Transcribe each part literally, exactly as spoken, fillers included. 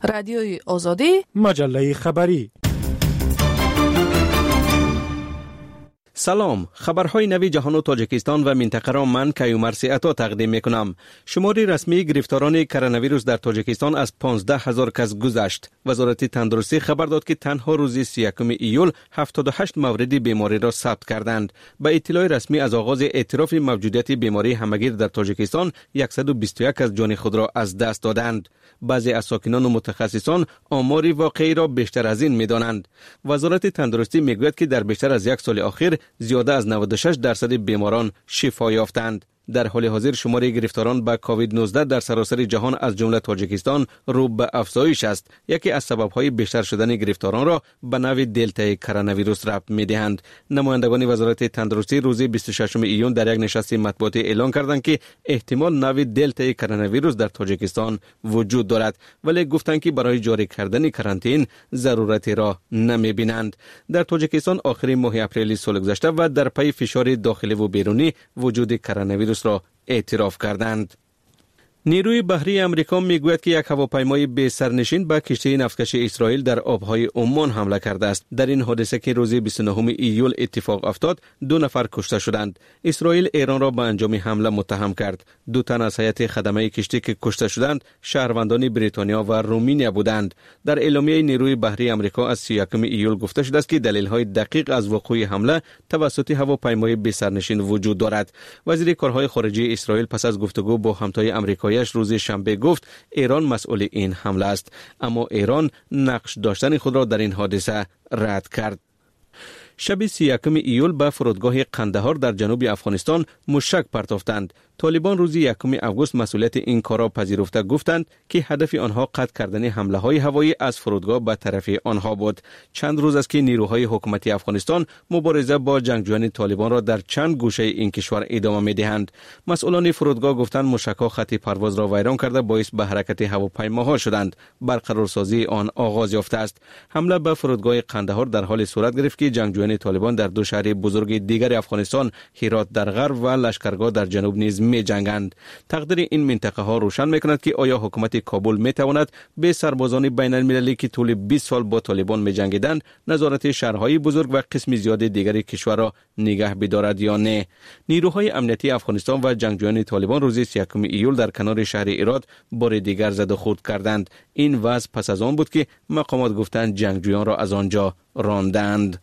رادیوی آزادی، مجله خبری. سلام، خبرهای نوی جهان و تاجیکستان و منطقه را من کیومرث عطا تقدیم میکنم. شمار رسمی گرفتاران کرونا ویروس در تاجیکستان از پانزده هزار کس گذشت. وزارت تندرستی خبر داد که تنها روز سی و یکم ایول هفتاد و هشت مورد بیماری را ثبت کردند. به اطلاع رسمی از آغاز اعتراف موجودیت بیماری همگیر در تاجیکستان، صد و بیست و یک از جان خود را از دست دادند. بعضی از ساکنان و متخصصان آمار واقعی را بیشتر از این می‌دانند. وزارت تندرستی میگوید که در بیشتر از یک سال اخیر زیاده از نود و شش درصد بیماران شفا یافتند. در حال حاضر شمار گرفتاران به کووید نوزده در سراسر جهان از جمله تاجیکستان رو به افزایش است. یکی از سبب‌های بیشتر شدن گرفتاران را به نوع دلتا کرونا ویروس ربط می‌دهند. نمایندگان وزارت تندرستی روز بیست و ششم ایون در یک نشست مطبوعاتی اعلام کردند که احتمال نوع دلتا کرونا ویروس در تاجیکستان وجود دارد، ولی گفتند که برای جاری کردن کرانتین ضرورتی را نمی‌بینند. در تاجیکستان آخرین ماه اپریل سال گذشته و در پی فشار داخلی و بیرونی وجود کرونا ویروس را اعتراف کردند. نیروی بحری امریکا میگوید که یک هواپیمای بی سرنشین به کشتی نفتکش اسرائیل در آبهای عمان حمله کرده است. در این حادثه که روز بیست و نهم ایول اتفاق افتاد، دو نفر کشته شدند. اسرائیل ایران را به انجام حمله متهم کرد. دو تن از هیئت خدمه کشتی که کشته شدند شهروندان بریتانیا و رومانیا بودند. در اعلامیه نیروی بحری امریکا از سی و یکم ایول گفته شده است که دلیل‌های دقیق از وقوع حمله توسط هواپیمای بی سرنشین وجود دارد. وزیر کارهای خارجه اسرائیل پس از گفتگو با همتای آمریکایی روز شنبه گفت ایران مسئول این حمله است، اما ایران نقش داشتن خود را در این حادثه رد کرد. شب سی و یکم ایول به فرودگاه قندهار در جنوب افغانستان مشک پرتافتند. طالبان روز یکم آگوست مسئولیت این کار را پذیرفته گفتند که هدف آنها قطع کردن حمله های هوایی از فرودگاه به طرف آنها بود. چند روز است که نیروهای حکومتی افغانستان مبارزه با جنگجویان طالبان را در چند گوشه این کشور ادامه می‌دهند. مسئولان فرودگاه گفتند مشک‌ها خط پرواز را ویران کرده باعث به حرکت هواپیماها شدند. برقرارسازی آن آغاز یافته است. حمله به فرودگاه قندهار در حال صورت گرفت که جنگجویان طالبان در دو شهر بزرگ دیگر افغانستان، هرات در غرب و لشکرگاه در جنوب نیز می جنگند. تقدیر این منطقه ها روشن می کند که آیا حکومت کابل می تواند به سربازان بین المللی که طول بیست سال با طالبان می جنگیدند نظارت شهرهای بزرگ و قسم زیاد دیگر کشور را نگه بدارد یا نه. نیروهای امنیتی افغانستان و جنگجویان طالبان روز سی و یکم ایول در کنار شهر هرات بار دیگر زد و خورد کردند. این وضع پس از آن بود که مقامات گفتند جنگجویان را از آنجا راندند.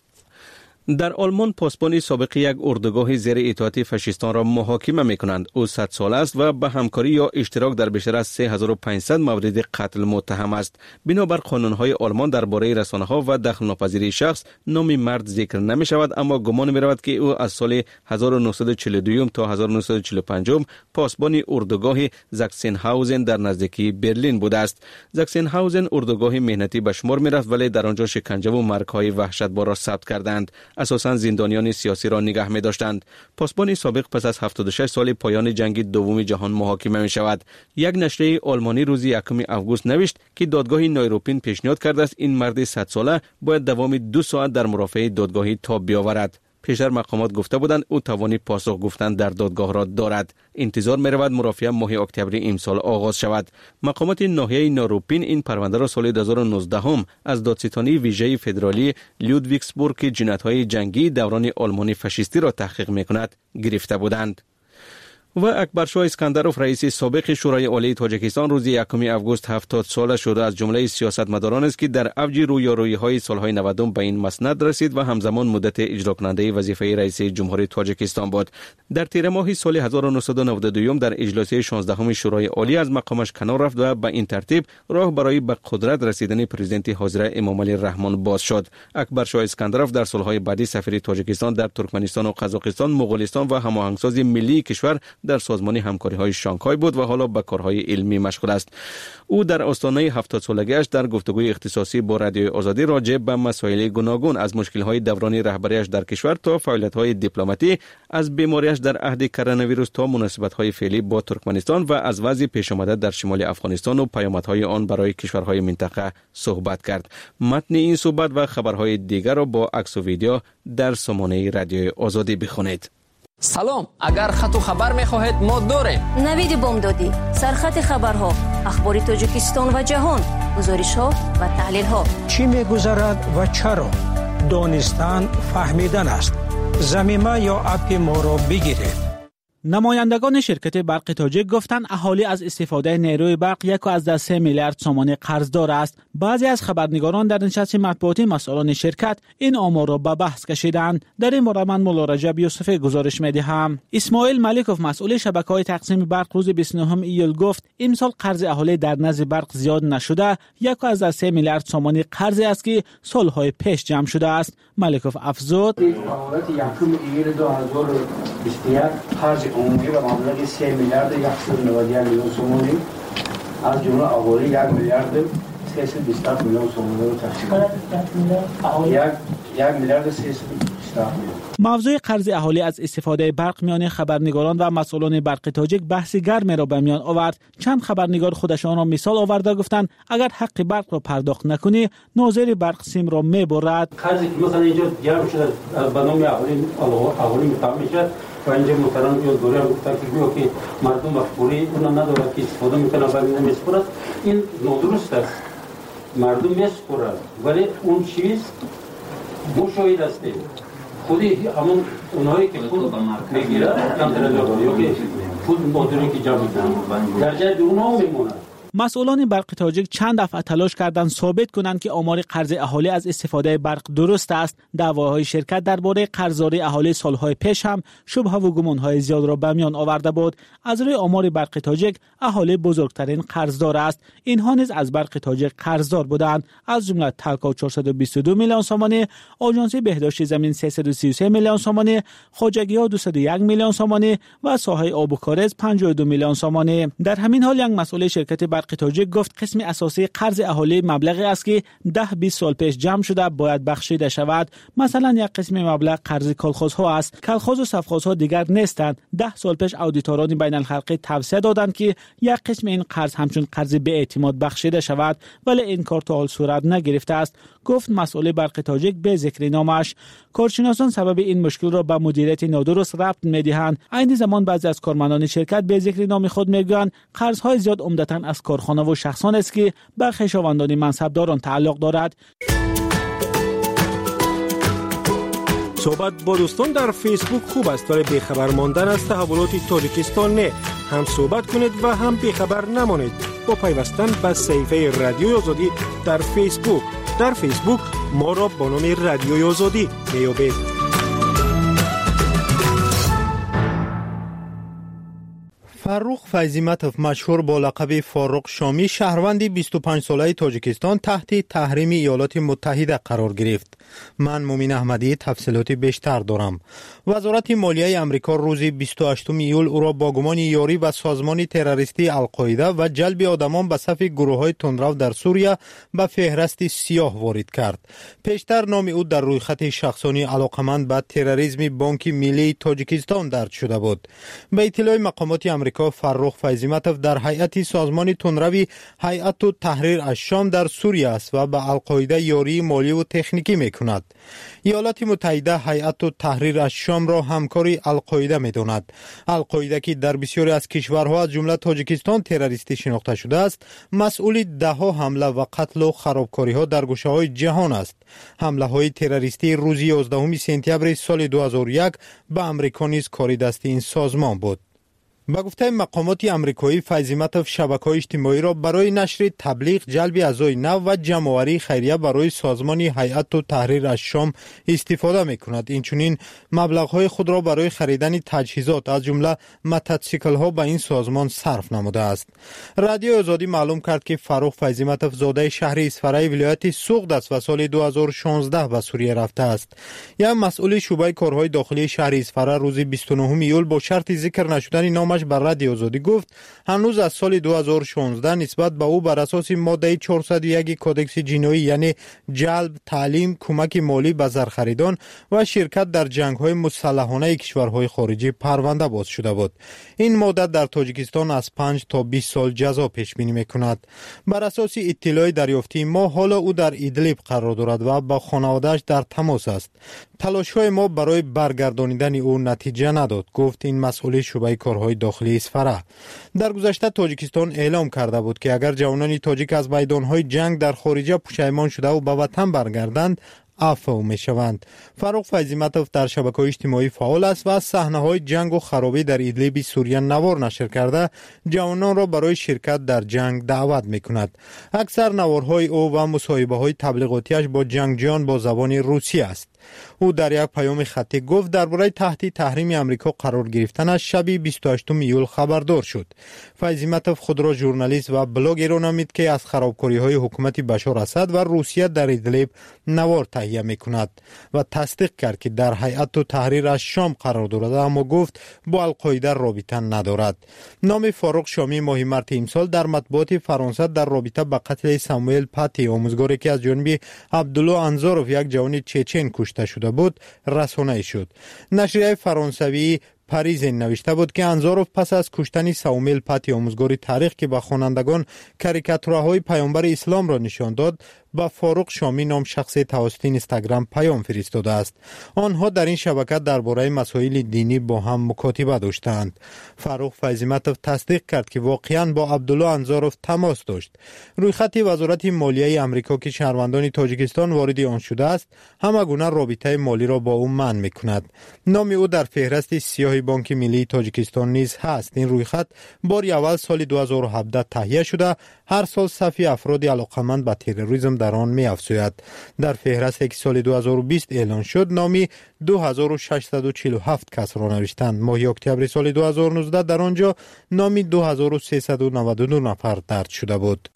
در آلمان پاسبان سابق یک اردوگاه زیر اطاعت فاشیستان را محاکمه می‌کنند. او صد سال است و به همکاری یا اشتراک در بیشتر از سه هزار و پانصد مورد قتل متهم است. بنابر قانون‌های آلمان درباره رسانه‌ها و دخل ناپذیری شخص نام مرد ذکر نمی‌شود، اما گمان می‌رود که او از سال هزار و نهصد و چهل و دو تا هزار و نهصد و چهل و پنج پاسبان اردوگاه زاکسنهاوزن در نزدیکی برلین بوده است. زاکسنهاوزن اردوگاه مهنتی به شمار می‌رفت، ولی در آنجا شکنجه و مرگ‌های وحشتبار را ثبت کردند. اساساً زندانیان سیاسی را نگه می داشتند. پاسبان سابق پس از هفتاد و شش سال پایان جنگ دوم جهان محاکمه می شود. یک نشریه آلمانی روز یکم آگوست نوشت که دادگاه نایروبین پیشنهاد کرده است این مرد صد ساله باید دوام دو ساعت در مرافعه دادگاهی تاب بیاورد. پیشتر مقامات گفته بودند او توانی پاسخ گفتن در دادگاه را دارد. انتظار می رود مرافعه ماه اکتبر امسال آغاز شود. مقامات ناحیه نایروبین این پرونده را سال دو هزار و نوزده هم از دادستانی ویژه فدرالی لودویگسبورگ که جنایت‌های جنگی دوران آلمان فاشیستی را تحقیق می‌کند گرفته بودند. و اکبرشاه اسکندروف رئیس سابق شورای عالی تاجیکستان روز یکم آگوست هفتاد ساله شده از جمله سیاستمداران است که در اوج رویارویی‌های سالهای نود به این مسند رسید و همزمان مدت اجرا کننده وظیفه رئیس جمهوری تاجیکستان بود. در تیر ماه سال هزار و نهصد و نود و دو در اجلاس شانزدهم شورای عالی از مقامش کنار رفت و به این ترتیب راه برای به قدرت رسیدن پرزیدنت حاضر امامعلی رحمان باز شد. اکبرشاه اسکندروف در سالهای بعدی سفیر تاجیکستان در ترکمنستان و قزاقستان، مغولستان و هماهنگسازی ملی کشور در سازمان همکاری‌های شانگهای بود و حالا به کارهای علمی مشغول است. او در آستانه هفتاد سالگیش در گفتگوی اختصاصی با رادیوی آزادی راجع به مسائل گوناگون از مشکل‌های دوران رهبریش در کشور تا فعالیت‌های دیپلماتی، از بیماریش در عهد کرونا ویروس تا مناسبت‌های فعلی با ترکمنستان و از وضع پیش آمده در شمال افغانستان و پیامدهای آن برای کشورهای منطقه صحبت کرد. متن این صحبت و خبرهای دیگر را با عکس و ویدیو در سامانه رادیوی آزادی بخوانید. سلام، اگر خط و خبر می‌خواهید ما داریم. نوید بامدادی، سرخط خبرها، اخبار تاجیکستان و جهان، گزارش‌ها و تحلیل‌ها. چی می‌گذرد و چرا؟ دانستن فهمیدن است. زمینه یا اپ ما را بگیرید. نمایندگان شرکت برق تاجیک گفتند اهالی از استفاده نیروی برق یک و از سه میلیارد تومان قرضدار است. بعضی از خبرنگاران در نشست مطبوعاتی مسئولان شرکت این آمار را به بحث کشیدند. در این باره من مولا رجب یوسفی گزارش می‌دهم. اسماعیل ملیکوف مسئول شبکه‌های تقسیم برق روز بیست و نهم ایول گفت امسال قرض اهالی در نزد برق زیاد نشده، یک و از سه میلیارد تومان قرضی است که سالهای پیش جمع شده است. ملیکوف افزود حالت یکم ایول دو هزار و بیست و یک قرض عمومی به مبلغ سه میلیارد صد و نود و یک میلیون تومانی از جمله اهالی یک میلیارد سیصد و بیست و هفت میلیون تومان را تشکیل یک یک میلیارد سیصد و بیست و هفت میلیون. موضوع قرض اهالی از استفاده برق میان خبرنگاران و مسئولان برق تاجیک بحث گرمی را به میان آورد. چند خبرنگار خودشان را مثال آورده گفتند اگر حق برق را پرداخت نکنی ناظر برق سیم را میبرد. قرضی که مثلا اینجا جمع شده به نام اهالی اهالی مطابق میشه و اینجا محترم یادگاری هم گفتن که بیا که مردم مفکوری اون نداره که استفاده میکنه ولی نمیسپرد. این نادرست است. مردم میسپرد ولی اون چیز مشاهده است. خودی همون اونایی که پول میگیره کم درجه یا که پول مادری که جمع میکنن در جای اونها میمونه. مسئولان برق تاجیک چند دفعه تلاش کردند ثابت کنند که آمار قرض اهالی از استفاده برق درست است. دعواهای شرکت درباره قرضداری اهالی سالهای پیش هم شبهه و گمانهای زیاد را به میان آورده بود. از روی آمار برق تاجیک اهالی بزرگترین قرضدار است. اینها نیز از برق تاجیک قرضدار بودند، از جمله تلکا چهارصد و بیست و دو میلیون تومانی، آژانس بهداشت زمین سیصد و سی و سه میلیون تومانی، خواجگی‌ها دویست و یک میلیون تومانی و ساحه آب و کاریز پنجاه و دو میلیون تومانی. در همین حال یک مسئول شرکت برق تاجیک گفت قسم اساسی قرض اهالی مبلغی است که ده بیست سال پیش جمع شده باید بخشیده شود. مثلا یک قسم مبلغ قرض کالخوزها است. کالخوز و سفخوزها دیگر نیستند. ده سال پیش اودیتوران بین الخلقی توصیه دادند که یک قسم این قرض همچون قرض به اعتماد بخشیده شود، ولی این کار تا حال صورت نگرفته است، گفت مسئول برق تاجیک به ذکر نامش. کارشناسان سبب این مشکل را به مدیریت نادرست ربط می‌دهند. عین زمان بعضی از کارمندان شرکت به ذکر نام خود میگویند قرض‌های زیاد عمدتاً از کارخانه و شخصان است که به خویشاوندان منصبداران تعلق دارد. صحبت با دوستان در فیسبوک خوب است ولی بیخبر ماندن از تحولات تاجیکستان نه. هم صحبت کنید و هم بیخبر نمانید با پیوستن به صفحه رادیوی آزادی در فیسبوک. در فیسبوک ما را با نام رادیوی آزادی میابید. فاروق فیضیمتوف مشهور با لقب فاروق شامی شهروند بیست و پنج ساله تاجیکستان تحت تحریم ایالات متحده قرار گرفت. من مومن احمدی تفصیلاتی بیشتر دارم. وزارت مالیه امریکا روز بیست و هشتم ایول او را با گمان یاری به سازمان تروریستی القاعده و جلب آدمان به صف گروه‌های تندرو در سوریه به فهرست سیاه وارد کرد. پیشتر نام او در رویخط شخصانی علاقمند به تروریسم بانک ملی تاجیکستان درج شده بود. به اطلاع مقامات امریکا فاروق فیضیمتوف در هیئت سازمان تندروی هیئت تحریر الشام در سوریه است و به القاعده یاری مالی و تکنیکی می‌کند. ایالات متحده هیئت تحریر الشام را همکاری القاعده می‌داند. القاعده که در بسیاری از کشورها از جمله تاجیکستان تروریستی شناخته شده است، مسئول ده‌ها حمله و قتل و خرابکاری‌ها در گوشه‌های جهان است. حمله‌های تروریستی روز یازدهم سپتامبر سال دو هزار و یک به امریکا نیز کار دست این سازمان بود. با گفته مقامات امریکایی فیضیمتوف شبکه‌های اجتماعی را برای نشر تبلیغ، جلب اعضای نو و جمع‌آوری خیریه برای سازمان هیئت تحریر الشام استفاده می‌کند. اینچنین مبلغ‌های خود را برای خریدن تجهیزات از جمله موتورسیکل‌ها به این سازمان صرف نموده است. رادیو آزادی معلوم کرد که فاروق فیضیمتوف زاده شهر اسفرای ولایت سوغد است و سال دو هزار و شانزده به سوریه رفته است. یک مسئول شعبه کارهای داخلی شهر اسفرا روز بیست و نهم ایول با شرط ذکر نشدن نام بر رادیو آزادی گفت هنوز از سال دو هزار و شانزده نسبت به او بر اساس ماده چهارصد و یک کودکس جنایی یعنی جلب، تعلیم، کمک مالی به زرخریدان و شرکت در جنگ‌های مسلحانه کشورهای خارجی پرونده باز شده بود. این ماده در تاجیکستان از پنج تا بیست سال جزا پیش بینی می‌کند. بر اساس اطلاع دریافتی ما حالا او در ایدلیب قرار دارد و با خانواده‌اش در تماس است. تلاش‌های ما برای برگردانیدن او نتیجه نداد، گفت این مسئول شعبه کارهای داخلی اسفره. در گذشته تاجیکستان اعلام کرده بود که اگر جوانان تاجیک از میدان‌های جنگ در خارج پشیمان شده و به وطن برگردند عفو می شوند. فاروق فیضیمتوف در شبکه‌های اجتماعی فعال است و از صحنه‌های جنگ و خرابی در ایدلیب سوریه نوار نشر کرده جوانان را برای شرکت در جنگ دعوت می کند. اکثر نوارهای او و مصاحبه‌های تبلیغاتیش با جنگجویان با زبان روسی است. او در یک پیام خطی گفت درباره تحت تحریم امریکا قرار گرفتنش شب بیست و هشتم ایول خبردار شد. فیضیمتوف خود را ژورنالیست و بلاگر نامید که از خرابکاری‌های حکومت بشار اسد و روسیه در ایدلیب نوار تهیه می‌کند و تصدیق کرد که در هیئت و تحریر از شام قرار دارد، اما گفت با القاعده رابطه ندارد. نام فاروق شامی ماه مارس امسال در مطبوعات فرانسه در رابطه با قتل ساموئل پاتی آموزگاری که از جانب عبدالله انزاروف یک جوان چچن کشته شده بود رسانه‌ای شد. نشریه فرانسوی پاریز نوشته بود که انزاروف پس از کشتن ساموئل پاتی آموزگار تاریخ که به خوانندگان کاریکاتورهای پیامبر اسلام را نشان داد، با فاروق شامی نام شخصی توسط اینستاگرام پیام فرستاده است. آنها در این شبکه درباره مسائل دینی با هم مکاتبه داشتند. فاروق فیضیمتوف تصدیق کرد که واقعاً با عبدالله انزاروف تماس داشت. رویخط وزارت مالیه آمریکا که شهروندان تاجیکستان وارد آن شده است، همه گونه رابطه مالی را با او منع می‌کند. نام او در فهرست سیاه بانک ملی تاجیکستان نیز هست. این رویخط بار اول سال دو هزار و هفده تهیه شده، هر سال صفی افراد علاقمند به تروریسم در آن می افزاید. در فهرست که سال دو هزار و بیست اعلان شد، نامی دو هزار و ششصد و چهل و هفت کس را نوشتند. ماه اکتبر سال دو هزار و نوزده در آنجا نامی دو هزار و سیصد و نود و دو نفر درج شده بود.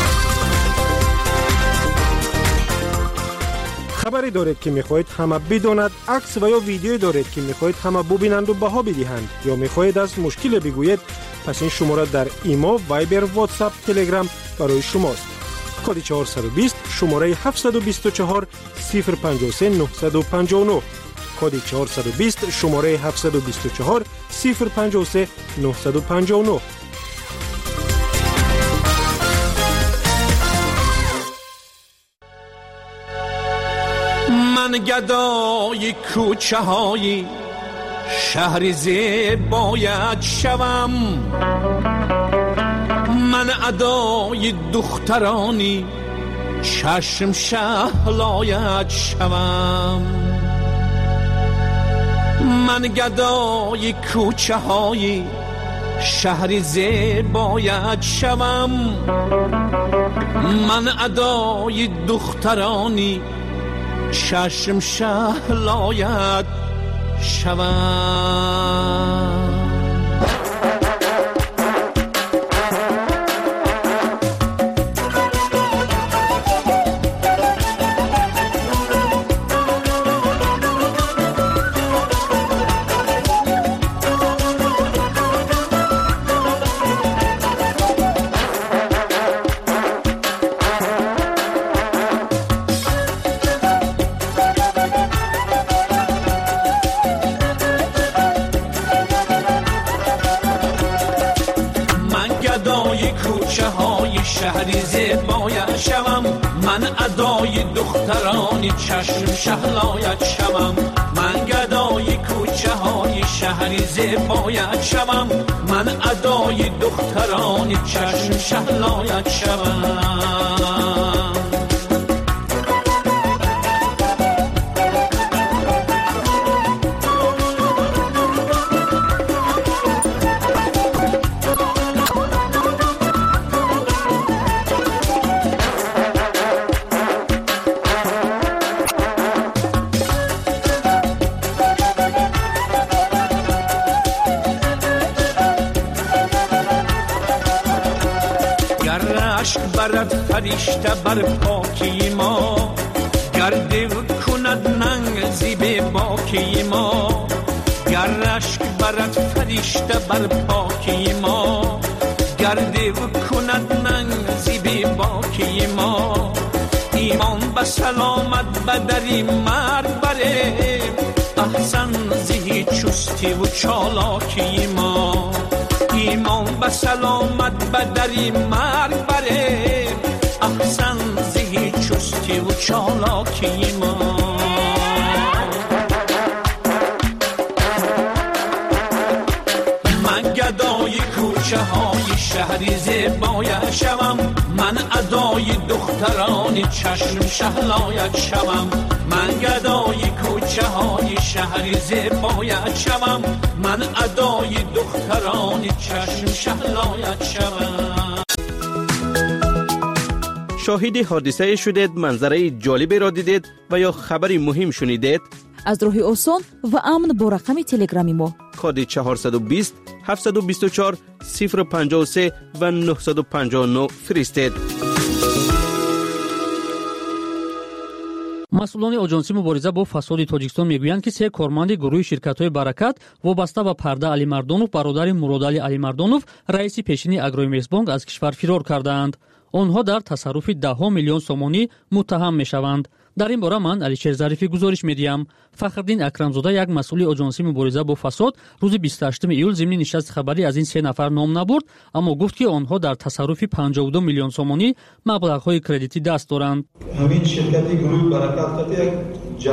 خبری دارید که میخواهید همه بداند، عکس و یا ویدیویی دارید که میخواهید همه ببینند و بها بدهند، یا میخواهید از مشکل بگویید، پس این شماره در ایما، وایبر، واتساپ، تلگرام برای شماست. کد چهارصد و بیست شماره هفتصد و بیست و چهار صفر پنجاه و سه نهصد و پنجاه و نه. کد چهارصد و بیست شماره هفتصد و بیست و چهار صفر پنجاه و سه نهصد و پنجاه و نه. من گدای کوچه های شهر زیبایت شوم، من ادای دخترانی چشم شهلایت شوم. من گدای کوچه های شهر زیبایت شوم، من ادای دخترانی چشم شهلایت شوم. شهری زیبایت شوم، من ادای دخترانی چشم شهلایت شوم. من گدای کوچه های شهری زیبایت شوم، من ادای دخترانی چشم شهلایت شوم. برد فرشته بر پاکی ما، گرده و کند ننگ زیب باکی ما. گر اشک برد فرشته بر پاکی ما، گرده و کند ننگ زیب باکی ما. ایمان به سلامت بدری مرد بره، احسن زهی چستی و چالاکی ما. ایمان به سلامت بدری مرگ بره، احسن زهی چستی و چالاکی ما. شهری زیبایت شوم، من ادای دختران چشم شهلایت شوم، من گدای کوچه های شهری زیبایت شوم، من ادای دختران چشم شهلایت شوم. شاهد حادثه شدید، منظره جالبی را دیدید و یا خبری مهم شنیدید؟ از راه آسان و امن با رقم تلگرامی ما کد چهارصد و بیست هفتصد و بیست و چهار صفر پنجاه و سه و نهصد و پنجاه و نه فرستید. مسئولان آژانسی مبارزه با فساد تاجیکستان میگویند که سه کارمند گروه شرکت‌های برکت وابسته به پرده علی مردانوف برادر مرادعلی علی مردانوف رئیس پیشین اگرومسبانک از کشور فرار کردند. آنها در تصرف ده میلیون سومانی متهم میشوند. در این باره من علیشیر ظریفی گزارش میدیم. فخرالدین اکرمزاده یک مسئول آژانسی مبارزه با فساد روز بیست و هشتم ایول ضمن نشست خبری از این سه نفر نام نبرد، اما گفت که آنها در تصرف پنجاه و دو میلیون سومانی مبلغ‌های کردیتی دست دارند. همین شرکتی گروه برکت که یک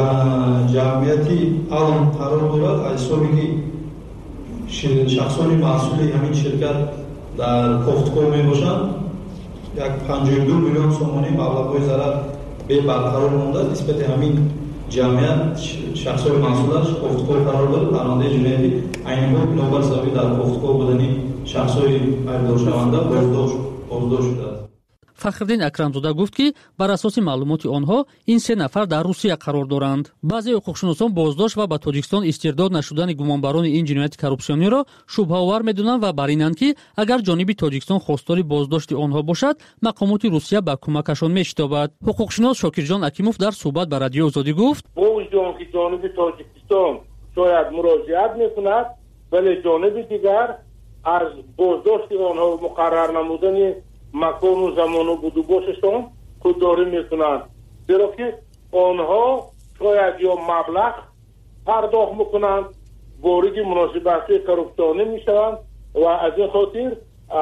جمعیتی عام قرار دارد، از صوبی که شخصانی مسئول همین شرکت در کوفتکو میباشند، یک پنجاه و دو میلیون سومانی مبلغ‌های ضرر به برقرار مانده نسبت همین جمعیت شخصای مسئولش کوفتکو قرار داره. پرونده جنایی عین بود نوبت سبب در کوفتکو بودنی شخصای ایرادار شونده بازداشت بازداشت شده. فخرالدین اکرمزاده گفت که بر اساس معلومات آنها این سه نفر در روسیه قرار دارند. بعضی حقوقشناسان بازداشت و به تاجیکستان استرداد نشدن گمانبران این جنایت کورپسیونی را شبه‌آور می‌دانند و بر اینند که اگر جانب تاجیکستان خواستار بازداشت آنها باشد، مقامات روسیه به کمکشان می‌شتابد. حقوقشناس شاکرجان اکیموف در صحبت با رادیو آزادی گفت: با وجود که جانب تاجیکستان شاید مراجعت می‌کند، ولی جانب دیگر از بازداشت آنها مقرر نمودن مکان و زمان و بود و باششان خودداری میکنند، زیرا که آنها شاید یا مبلغ پرداخت میکنند، وارد مناسبت‌های کورپسیونی میشوند و از این خاطر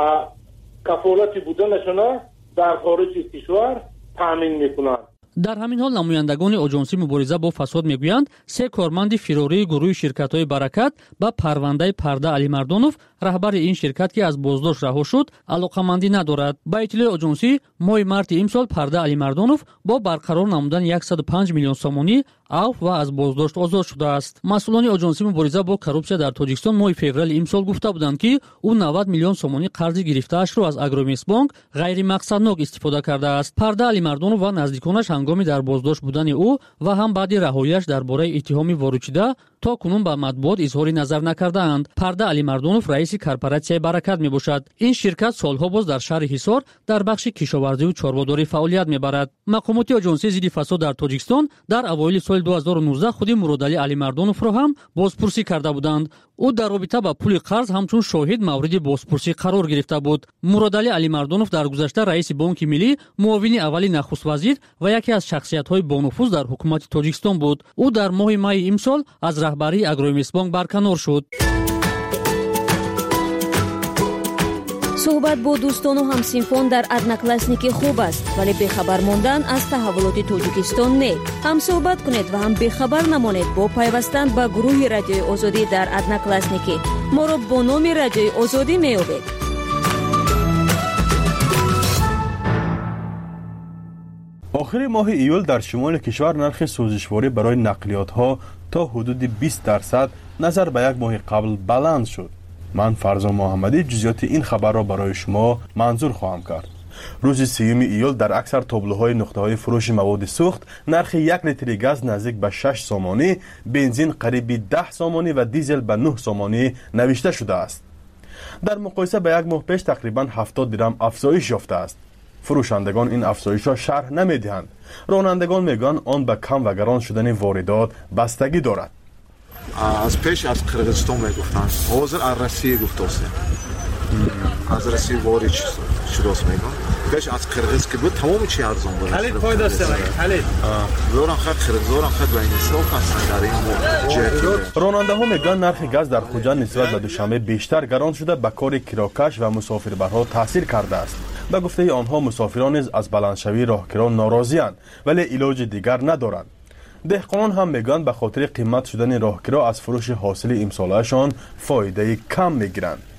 کفالت بودنشان در خارج کشور تامین میکنند. در همین حال نمایندگان آژانسی مبارزه با فساد میگویند سه کارمند فراری گروه شرکت‌های برکت با پرونده پرده علی مردانوف رهبر این شرکت که از بازداشت رها شد علاقه‌مندی ندارد. با اطلاع آژانسی ماه مارس امسال پرده علی مردانوف با برقرار نمودن صد و پنج میلیون سومانی عفو و از بازداشت آزاد شده است. مسئولان آژانسی مبارزه با کورپسیا در تاجیکستان ماه فوریه امسال گفته بودند که او نود میلیون سومانی قرض گرفته‌اش را از اگرومسبانک غیر مقصدناک استفاده کرده است. پرده علی مردانوف و نزدیکانش هنگامی در بازداشت بودن او و هم بعد رهایی‌اش درباره اتهامی وارد تا کنون به مطبوعات اظهار نظر نکردند. پرده علی مردانوف رئیس کارپوراسیون برکت میباشد. این شرکت سالها باز در شهر حصار در بخش کشاورزی و چاره‌داری فعالیت میبرد. مقامات آژانسی ضد فساد در تاجیکستان در اوایل سال دو هزار و نوزده خود مرادعلی علی مردانوف را هم بازپرسی کرده بودند. او در رابطه با پول قرض همچون شاهد مورد بازپرسی قرار گرفته بود. مرادعلی علی مردانوف در گذشته رئیس بانک ملی، معاون اولی نخست وزیر و یکی از شخصیت‌های بانفوذ در حکومت تاجیکستان بود. او در ماه می امسال از رهبری اگرومسبانک برکنار شد. صحبت با دوستان و همسینفان در ادناکلاسنیکی خوب است، ولی بخبر ماندن از تحولات تاجیکستان نه. هم صحبت کنید و هم بخبر نمانید با پیوستن به گروه رادیوی آزادی در ادناکلاسنیکی. ما را با نام رادیوی آزادی می‌یابید. آخر ماه ایول در شمال کشور نرخ سوزشواری برای نقلیات ها تا حدود بیست درصد نظر به یک ماه قبل بلند شد. من فرزان محمدی جزئیات این خبر را برای شما منظور خواهم کرد. روز سیوم ایول در اکثر تابلوهای نقطه‌های فروش مواد سوخت نرخ یک لیتر گاز نزدیک به شش سومانی، بنزین قریب ده سومانی و دیزل به نه سومانی نوشته شده است. در مقایسه با یک ماه پیش تقریباً هفتاد درم افزایش یافته است. فروشندگان این افزایش را شرح نمی‌دهند. رانندگان میگن آن به کم و گران شدن واردات بستگی دارد. از پیش از قرغیزستان میگفتن، حاضر از روسیه گفته است. از روسیه وارد شده است میگن. پیش از قرغیز که بود تمام چی ارزان بود. خالد فایده است خالد. زوران خد قرغیزان خد و این اسلاف هستن در این جهت. راننده‌ها میگن نرخ گاز در خوجا نسبت به دوشنبه بیشتر گران شده به کار کراکش و مسافربرها تاثیر کرده است. به گفته آنها مسافران نیز از بلندشوی راهکران ناراضی‌اند ولی علاج دیگر ندارند. دهقانان هم میگن به خاطر قیمت شدن راهکرا از فروش حاصل امسالشان فایده کم میگیرند.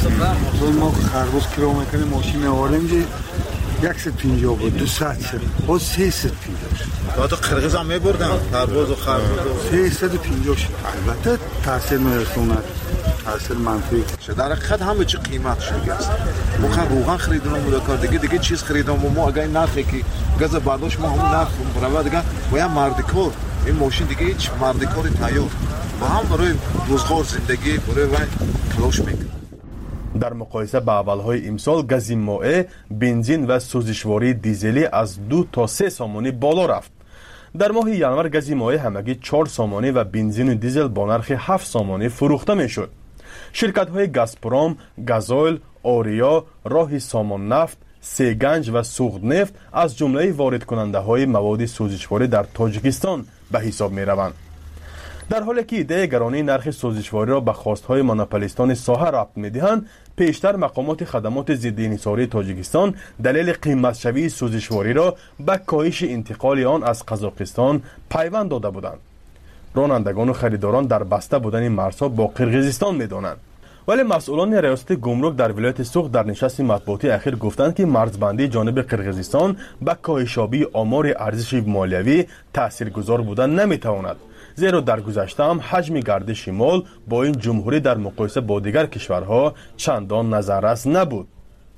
ما خربوز کیلومتر ماشین آوردیم که صد و پنجاه بود، دویست شد، باز سیصد پنجاه شد. تو قرغیز هم میبردن خربوز و خربوز سیصد و پنجاه شد. البته تاثیر میرسوند، تاثیر منفی شد. در حقیقت همه چی قیمت شده است. ما خن روغن خریدیم بود کار دیگه دیگه چیز خریدیم و ما اگه نرخی که گاز برداشت ما هم نرخ برابر دیگه و یا مردکار این ماشین دیگه هیچ مردکاری تیار و هم برای روزگار زندگی برای وای تلاش میکنه. در مقایسه با اولهای امسال گاز مائع، بنزین و سوزشواری دیزلی از دو تا سه سامانی بالا رفت. در ماه ینور گاز مائع همگی چهار سامانی و بنزین و دیزل با نرخ هفت سامانی فروخته میشد. شرکت های گازپروم، گازوئیل، آریا، راه سامان نفت، سیگنج و سوخت نفت از جمله وارد کننده های مواد سوزشواری در تاجیکستان به حساب می روند. در حالی که ایده گرانی نرخ سوزشواری را به خواستهای مونوپولیستان ساحه ربط می‌دهند، پیشتر مقامات خدمات ضد انحصاری تاجیکستان دلیل قیمت شوی سوزشواری را به کاهش انتقال آن از قزاقستان پیوند داده بودند. رانندگان و خریداران در بسته بودن مرزها با قرقیزستان می‌دانند. ولی مسئولان ریاست گمرک در ولایت سوخت در نشست مطبوعاتی اخیر گفتند که مرزبندی جانب قرقیزستان به کاهش‌یابی آمار ارزش مالیوی تاثیرگذار بودن نمی‌تواند، زیرا در گذشته هم حجم گردش مال با این جمهوری در مقایسه با دیگر کشورها چندان نظررس نبود.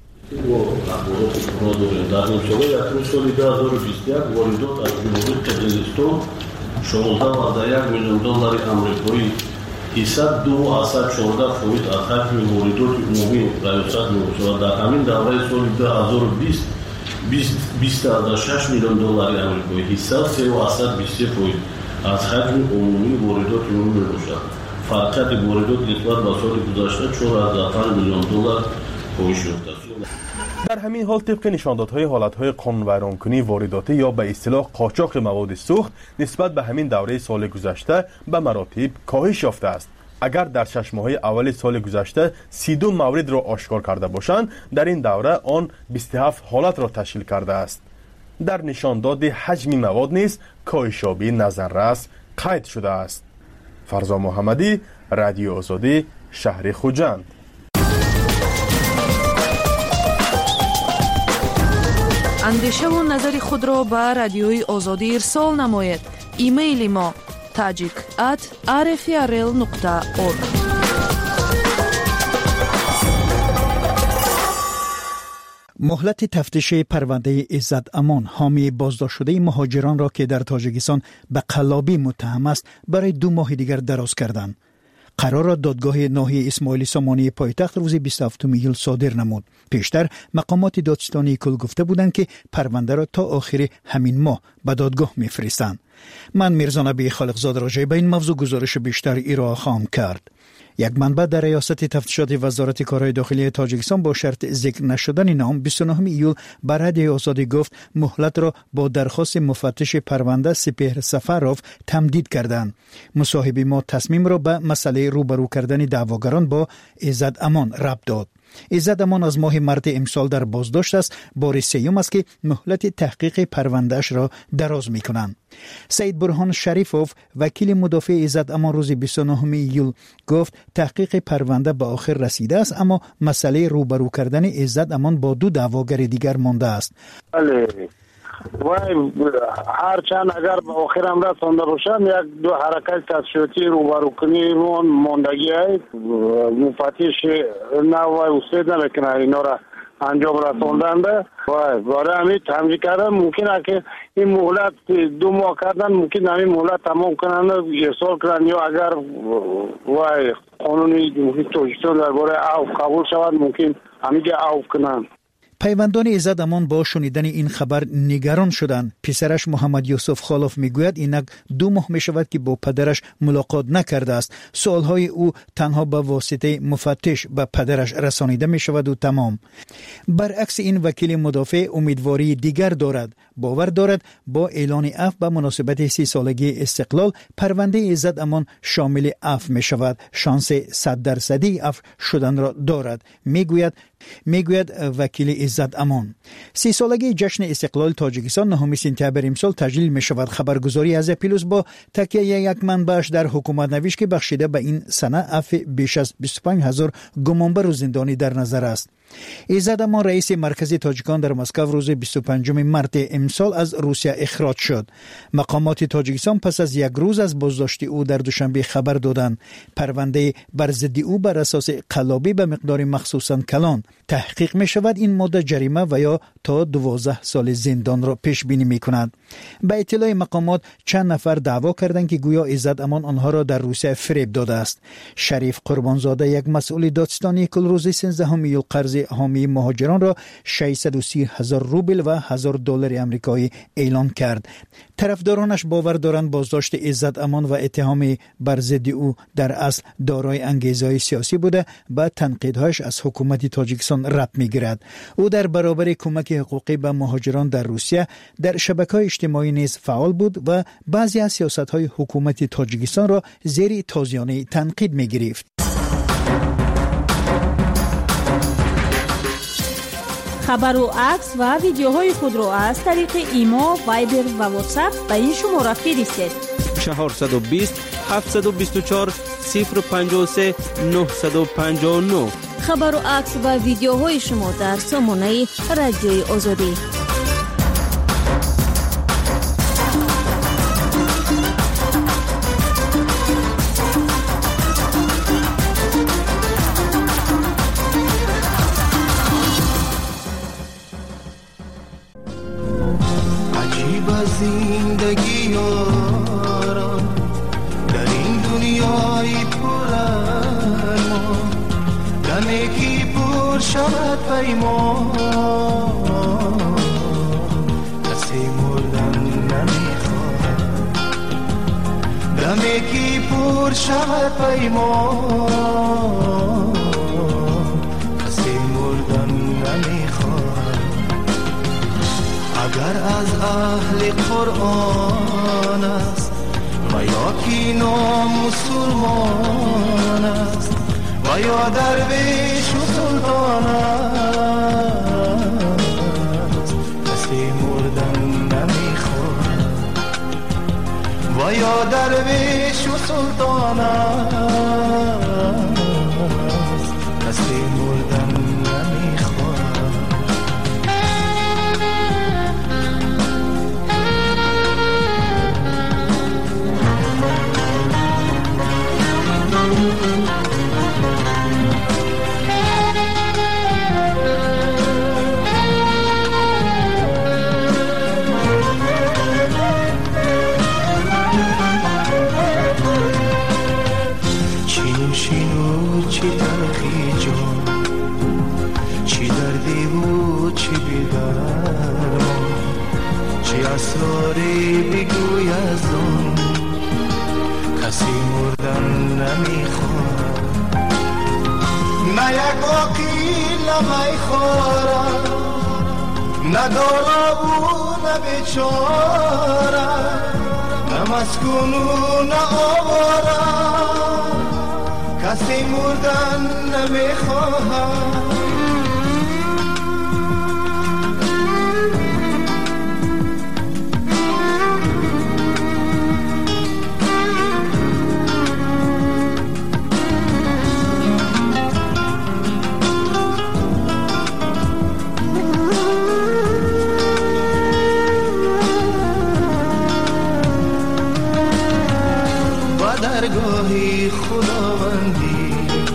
ҳисад ду асад чордаҳ фоиз аз ҳаҷми воридоти умумии риёсат мебошад. дар ҳамин давраи соли ду ҳазору бист бист ҳазар шаш миллион доллари амрикоӣ ҳисад се асад бисту се фоиз аз ҳаҷми умумии воридоти умум мебошад. фарқияти воридот нисбат ба соли гузашта чор ҳазар панҷ миллион доллар коҳиш ёфтааст. در همین حال طبق نشاندادهای حالتهای قانون‌ویرانکنی وارداتی یا به اصطلاح قاچاق مواد سوخت نسبت به همین دوره سال گذشته به مراتب کاهش یافته است. اگر در شش ماه اول سال گذشته سی و دو مورد را آشکار کرده باشند، در این دوره آن بیست و هفت حالت را تشکیل کرده است. در نشانداد حجم مواد نیز کاهش یابی نظررس قید شده است. فرزا محمدی، رادیو آزادی، شهر خوجند. اندیشه و نظر خود را به رادیوی آزادی ارسال نمایید. ایمیل ما تاجیک ات آر اف ار ال نقطه اورگ. مهلت تفتیش پرونده عزت امان حامی بازداشت شده مهاجران را که در تاجیکستان به قلابی متهم است برای دو ماه دیگر دراز کردند. قرار را دادگاه ناحیه اسماعیل سامانی پایتخت روز بیست و هفتم ایول صادر نمود. پیشتر مقامات دادستانی کل گفته بودند که پرونده را تا آخر همین ماه به دادگاه می‌فرستند. من میرزا نبی خالقزاد راجع به این موضوع گزارش بیشتر ارائه خواهم کرد. یک منبع در ریاست تفتیشات وزارت کارهای داخلی تاجیکستان با شرط ذکر نشدن نام بیست و نه ایول بر رادیو آزادی گفت مهلت را با درخواست مفتش پرونده سپهر سفروف تمدید کردند. مصاحبه ما تصمیم را به مسئله روبرو کردن دعواگران با عزت امان ربط داد. عزت امان از ماه مارس امسال در بازداشت است. بار سیوم است که مهلت تحقیق پروندهش را دراز می کنند. سید برهان شریفوف وکیل مدافع عزت امان روز بیست و نه ایول گفت تحقیق پرونده به آخر رسیده است، اما مسئله روبرو کردن عزت امان با دو دعواگر دیگر مانده است. بله وای هر چند اگر به آخر هم رسانده باشند یک دو حرکت تشریفاتی روبرو کنی مون ماندگی های مفتش نه وای استاد نمیکنه اینا را انجام رساندنده. وای برای همین تمجید کردن ممکنه که این مهلت دو ماه کردن ممکن همین مهلت تمام کنن ارسال کنن، یا اگر وای قانونی جمهوری تاجیکستان درباره عفو قبول شود ممکن همیشه عفو کنن. پیوندان عزت امان با شنیدن این خبر نگران شدند. پسرش محمد یوسف خالف میگوید اینک دو ماه می شود که با پدرش ملاقات نکرده است. سوالهای او تنها به واسطه مفتش به پدرش رسانیده می شود و تمام. برعکس این وکیل مدافع امیدواری دیگر دارد. باور دارد با اعلان عفو به مناسبت سی سالگی استقلال پرونده عزت امان شامل عفو می شود. شانس صد درصدی عفو شدن را دارد. میگوید میگوید وکیل عزت امان. سی سالگی جشن استقلال تاجیکستان نهم سپتامبر امسال تجلیل می شود. خبرگزاری از پیلوس با تکیه یک منبعش در حکومت نویش که بخشیده به این سنه عفو بیش از بیست و پنج هزار گمانبر و زندانی در نظر است. عزت امان رئیس مرکز تاجیکان در مسکو روز بیست و پنجم مارس امسال از روسیه اخراج شد. مقامات تاجیکستان پس از یک روز از بازداشت او در دوشنبه خبر دادند. پرونده بر ضد او بر اساس قلابی به مقدار مخصوصاً کلان تحقیق می شود. این ماده جریمه و یا تا دوازده سال زندان را پیش بینی می کند. به اطلاع مقامات چند نفر دعوا کردند که گویا عزت امان آنها را در روسیه فریب داده است. شریف قربانزاده یک مسئول دادستانی کل روز سیزدهم ایول قرض حامی مهاجران را ششصد و سی هزار روبل و هزار دلار آمریکایی اعلان کرد. طرفدارانش باور دارند بازداشت عزت امان و اتهام بر ضد او در اصل دارای انگیزه‌های سیاسی بوده. با تنقیدهایش از حکومت تاجیکستان رد می‌گیرد. او در برابر کمک حقوقی به مهاجران در روسیه در شبکه‌های اجتماعی نیز فعال بود و بعضی از سیاست‌های حکومت تاجیکستان را زیر تازیانه تنقید می‌گرفت. خبر و عکس و ویدیوهای خود را از طریق ایما، وایبر و واتساپ به این شماره فرستید. چهارصد و بیست هفتصد و بیست و چهار صفر پنجاه و سه نهصد و پنجاه و نه. خبر و عکس و ویدیوهای شما در سامانه رادیوی آزادی. زندگی یاران در این دنیای پر ارمان دمی که پر شود پیمان کسی مردن نمیخواد دمی که پر شود پیمان کسی مردن نمیخواد اگر از اهل قرآن است و یا کی نامسلمان است و یا درویش و سلطان است کسی مردن نمیخواد و یا درویش و سلطان است کسی مردن نمیخواد. چی تلخی جان چی دردی بود چی بیدار چی اسراری بگوی از اون کسی مردن نمیخواد نه یک آقیل نمیخورم نه دارا و نه بیچاره نه مسکون و نه آوارم کسی مردن نمیخواهم با درگاهی خداوندی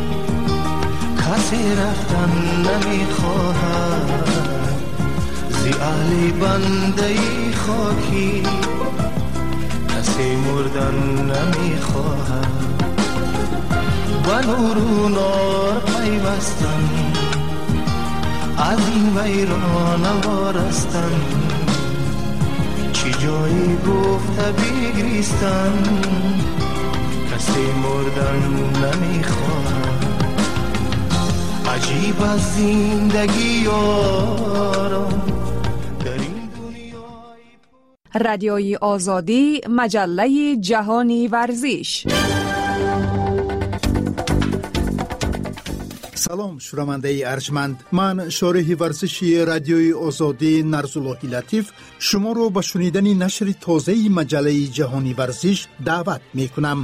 کسی رفتن نمیخواهد زی اهل بنده خاکی کسی مردن نمیخواهد و نور و نار پیوستن از این ویران وارستن چی جایی گفته بگریستن کسی مردن نمیخواد عجیب از زندگی یاران در این دنیای رادیوی آزادی مجله جهانی ورزش. салом шунавандаи арҷманд, ман шориҳи варзиши радиои озодӣ Нарзуллоҳи Латиф шуморо ба шунидани нашри тозаи маҷаллаи ҷаҳони варзиш даъват мекунам.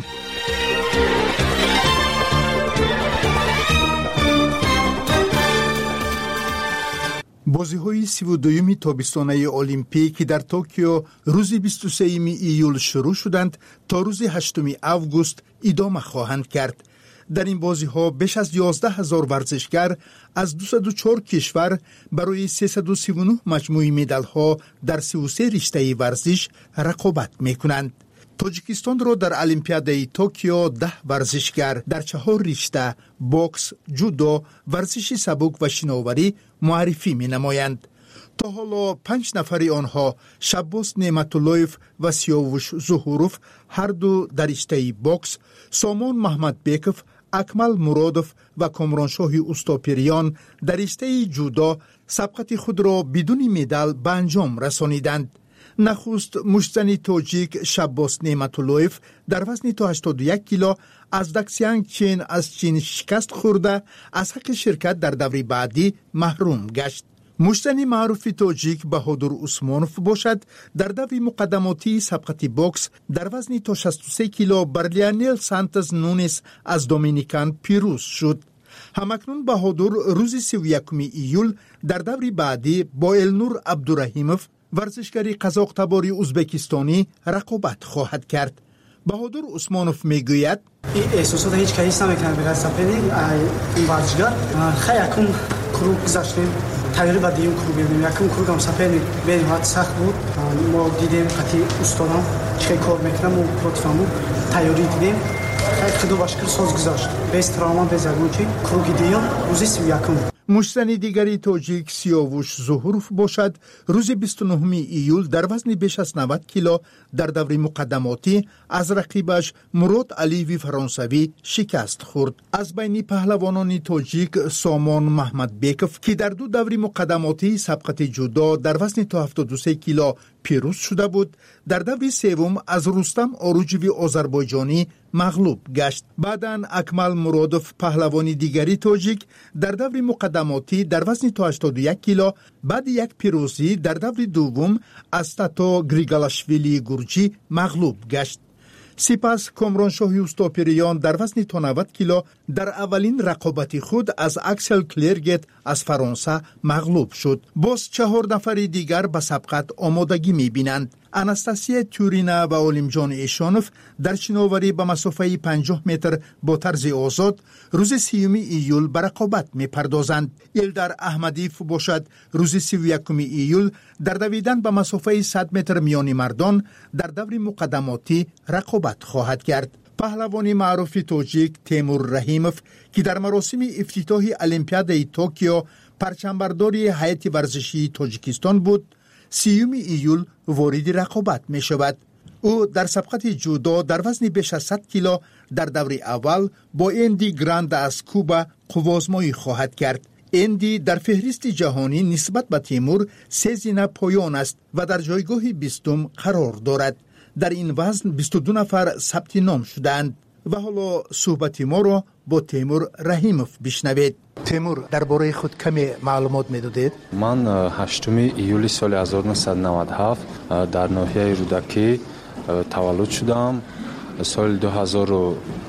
бозиҳои сиву дуюми тобистонаи олимпӣ ки дар Токио рӯзи бисту сеюми июл шурӯъ шуданд, то рӯзи ҳаштуми август идома хоҳанд кард. дар ин бозиҳо беш аз ёздаҳ ҳазор варзишгар аз дусаду чор кишвар барои сесаду сиву нӯҳ маҷмӯи медалҳо дар сиву се риштаи варзиш рақобат мекунанд. тоҷикистонро дар олимпиадаи Токио даҳ варзишгар дар чаҳор ришта бокс, ҷудо, варзиши сабук ва шиноварӣ муаррифӣ менамоянд. то ҳоло панҷ нафари онҳо Шаббос Неъматуллоев ва Сиёвуш Зуҳуров ҳарду дар риштаи бокс, Сомон Маҳмадбеков, Акмал Муродов ва Комроншоҳи Устопириён дар риштаи ҷудо сабқати худро бидуни медал ба анҷом расониданд. нахуст муштзани тоҷик Шаббос Неъматуллоев дар вазни то ҳаштоду як кило аз Даксианг Чен аз Чин шикаст хӯрда аз ҳаққи ширкат дар даври баъдӣ маҳрум гашт. муштзани маъруфи тоҷик Баҳодур Усмонов бошад, дар даври муқаддамотии сабқати бокс дар вазни то шасту се кило бар Леонел Сантос Нунес аз Доминикан пирӯз шуд. ҳамакнун Баҳодур рӯзи сиву якуми июл дар даври баъдӣ бо Элнур Абдурахимов, варзишгари қазоқтабори ӯзбекистонӣ, рақобат хоҳад кард. Баҳодур Усмонов мегӯяд: эҳсосота ҳеҷ кайҳис намекунад бигар сапери ин варзишгар. хай якум круг гузаштем, тайёрӣ ба дуюм круг бирдем. якум кругам сапери бениҳоят сахт буд. мо дидем қати устодам чӣ хел кор мекунам, мо противаму тайёрӣ дидем. хай худо ба шукр соз гузашт, без травма, без ягончи. круги дуюм рӯзи сиву якум. муштзани дигари тоҷик Сиёвуш Зуҳуров бошад, рӯзи бисту нӯҳуми июл дар вазни беш аз навад кило дар даври муқаддамотӣ аз рақибаш Мурод Алиеви фаронсавӣ шикаст хӯрд. аз байни паҳлавонони тоҷик Сомон Маҳмадбеков, ки дар ду даври муқаддамотии сабқати ҷудо дар вазни то ҳафтоду се кило пирӯз шуда буд, дар даври севум аз Рустам Оруҷеви озарбойҷонӣ мағлуб гашт. баъдан Акмал Муродов, паҳлавони дигари тоҷик, дар даври муқаддамотӣ дар вазни то ҳаштоду як кило баъди як пирӯзӣ дар даври дуввум аз Тато Григалашвилии Гурҷӣ мағлуб гашт. сипас Комроншоҳи Устопириён дар вазни то навад кило дар аввалин рақобати худ аз Аксел Клергет аз Фаронса мағлуб шуд. боз чаҳор нафари дигар ба сабқат омодагӣ мебинанд. Анастасия Тюрина ва Олимҷон Эшонов дар шиноварӣ ба масофаи панҷоҳ метр бо тарзи озод рӯзи сеюми июл ба рақобат мепардозанд. Илдар Аҳмадиев бошад, рӯзи сиву якуми июл дар давидан ба масофаи сад метр миёни мардон дар даври муқаддамотӣ рақобат хоҳад кард. паҳлавони маъруфи тоҷик Темур Раҳимов, ки дар маросими ифтитоҳи Олимпиадаи Токио парчамбардори ҳайати варзишии Тоҷикистон буд, сеюми июл вориди рақобат мешавад. ӯ дар сабқати ҷудо дар вазни беш аз сад кило дар даври аввал бо Энди Гранда аз Куба қуввозмоӣ хоҳад кард. Энди дар феҳристи ҷаҳонӣ нисбат ба Тимур се зина поён аст ва дар ҷойгоҳи бистум қарор дорад. дар ин вазн бисту ду нафар сабти ном шудаанд. ва ҳоло суҳбати моро бо Темур Раҳимов бишнавед. Темур, дар бораи худ каме маълумот медодед? ман ҳаштуми июли соли ҳазору нӯҳсад и навад и ҳафт дар ноҳияи Рӯдакӣ таваллуд шудам. соли ду ҳазору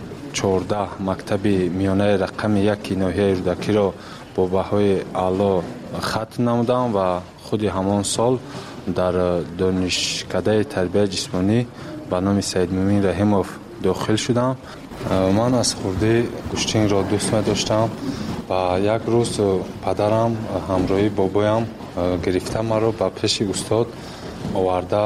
чордаҳ мактаби миёнаи рақами яки ноҳияи Рӯдакиро бо баҳои аъло хатм намудам ва худи ҳамон сол дар донишкадаи тарбияи ҷисмонӣ ба номи Саидмӯмин Раҳимов дохил шудам. ман аз хурдӣ куштинро дӯст медоштам ва як рӯз падарам ҳамроҳи бобоям гирифта маро ба пеши устод оварда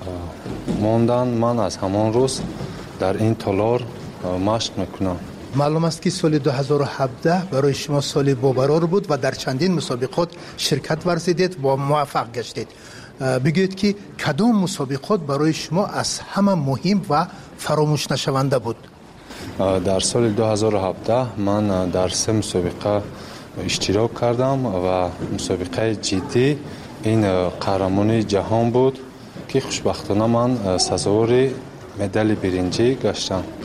монданд. ман аз ҳамон рӯз дар ин толор машқ мекунам. маълум аст ки соли ду ҳазору ҳабдаҳ барои шумо соли бобарор буд ва дар чандин мусобиқот ширкат варзидед ва муваффақ гаштед. бигӯед ки кадом мусобиқот барои шумо аз ҳама муҳим ва фаромӯшнашаванда буд? дар соли ду ҳазору ҳабдаҳ ман дар се мусобиқа иштирок кардам ва мусобиқаи ҷиддӣ ин қаҳрамони ҷаҳон буд ки хушбахтона ман сазовори медали биринҷӣ гаштам.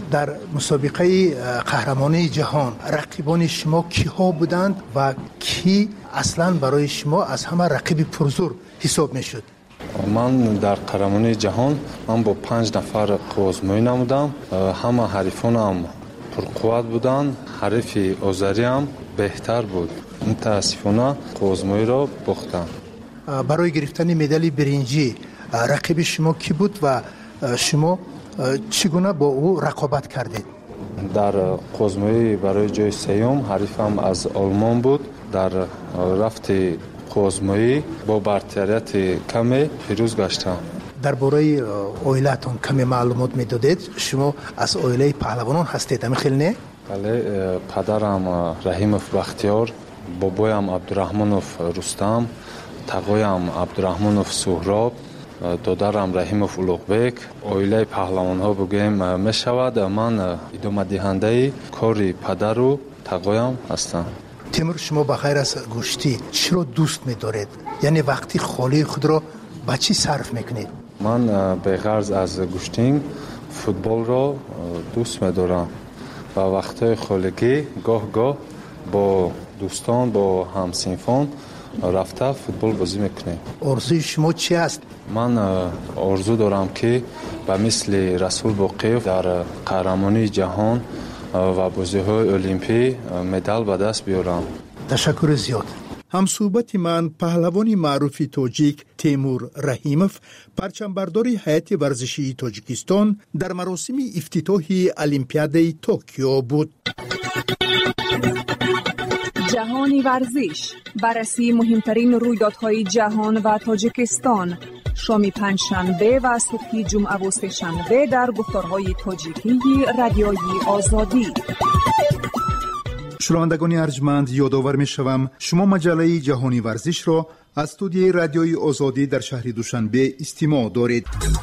در مسابقه قهرمانی جهان رقیبان شما کیها بودند و کی اصلا برای شما از همه رقیب پرزور حساب میشد؟ من در قهرمانی جهان من با پنج نفر قوزمویی نمودم. همه حریفانم پرقوت بودند. حریف آذری هم بهتر بود. متاسفانه قوزمویی را باختم. برای گرفتن مدال برنجی رقیب شما کی بود و شما چگونه با او رقابت کردید؟ در قوزمویی برای جای سیوم حریفم از آلمان بود. در رفت قوزمویی با برتریت کمی پیروز گشتم. درباره عائلتون کمی معلومات میدادید؟ شما از عائله پهلوانان هستید همین خیلی نه؟ بله، پدرم رحیموف بختیار، بابایم عبدالرحمنوف رستم، تقایم عبدالرحمنوف سهراب، دادرم رحیموف улуғбек. عائله پهلوان ها بگویم می شود. من ادامه دهنده کاری پدر و تقایم هستم. تیمور، شما بخیر از گوشتی چرا دوست می‌دارید؟ یعنی وقتی خالی خود را با چی صرف میکنید؟ من به غرض از گوشتین فوتبال را دوست می‌دارم و وقتی خالگی گاه گاه با دوستان با همسنفان رفته فوتبال بازی میکنیم. آرزوی شما چی است؟ من آرزو دارم که به مثل رسول باقیف در قهرمانی جهان و بازی‌های المپی مدال به دست بیارم. تشکر زیاد. همصحبت من پهلوان معروف تاجیک تیمور رحیموف، پرچمبردار هیئت ورزشی تاجیکستان در مراسم افتتاحی المپیاد توکیو بود. جهانی ورزش، بررسی مهمترین رویدادهای جهان و تاجیکستان، شام پنجشنبه و صبح جمعه و سه‌شنبه در گفتارهای تاجیکی رادیوی آزادی. شنوندگان ارجمند، یادآور می‌شوم شما مجله جهانی ورزش را از استودیوی رادیوی آزادی در شهر دوشنبه استماع دارید.